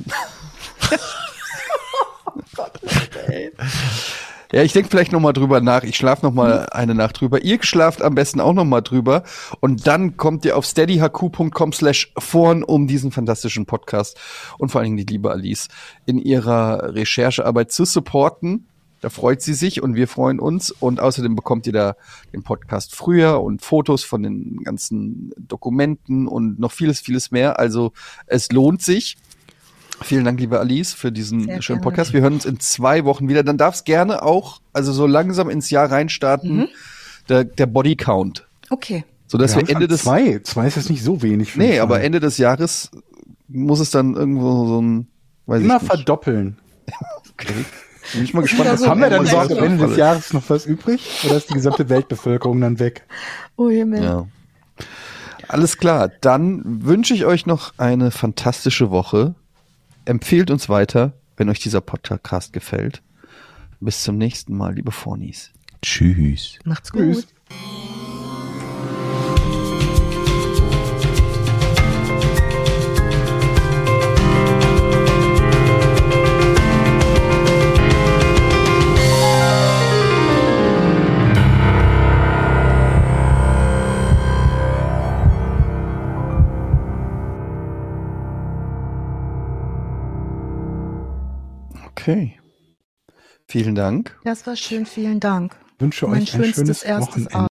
ja, ich denke vielleicht nochmal drüber nach. Ich schlafe nochmal eine Nacht drüber. Ihr schlaft am besten auch nochmal drüber. Und dann kommt ihr auf steadyhq.com slash vorn, um diesen fantastischen Podcast und vor allen Dingen die liebe Alice in ihrer Recherchearbeit zu supporten. Da freut sie sich und wir freuen uns. Und außerdem bekommt ihr da den Podcast früher und Fotos von den ganzen Dokumenten und noch vieles, vieles mehr. Also es lohnt sich. Vielen Dank, liebe Alice, für diesen Sehr schönen gerne. Podcast. Wir hören uns in zwei Wochen wieder. Dann darf es gerne auch, also so langsam ins Jahr reinstarten, Mhm. der, der Bodycount. Okay. Sodass wir, haben Ende schon des, zwei. Zwei ist jetzt nicht so wenig. für nee, einen aber Fall. Ende des Jahres muss es dann irgendwo so ein, weiß Immer ich nicht. verdoppeln. Okay. Bin ich mal gespannt, was so Haben wir dann Ende überhaupt am Ende des alles. Jahres noch was übrig? Oder ist die gesamte Weltbevölkerung dann weg? Oh Himmel. Ja. Alles klar, dann wünsche ich euch noch eine fantastische Woche. Empfehlt uns weiter, wenn euch dieser Podcast gefällt. Bis zum nächsten Mal, liebe Fornis. Tschüss. Macht's Tschüss. gut. Okay. Vielen Dank. Das war schön, vielen Dank. Ich wünsche Mein euch ein schönstes schönes erstes Wochenende.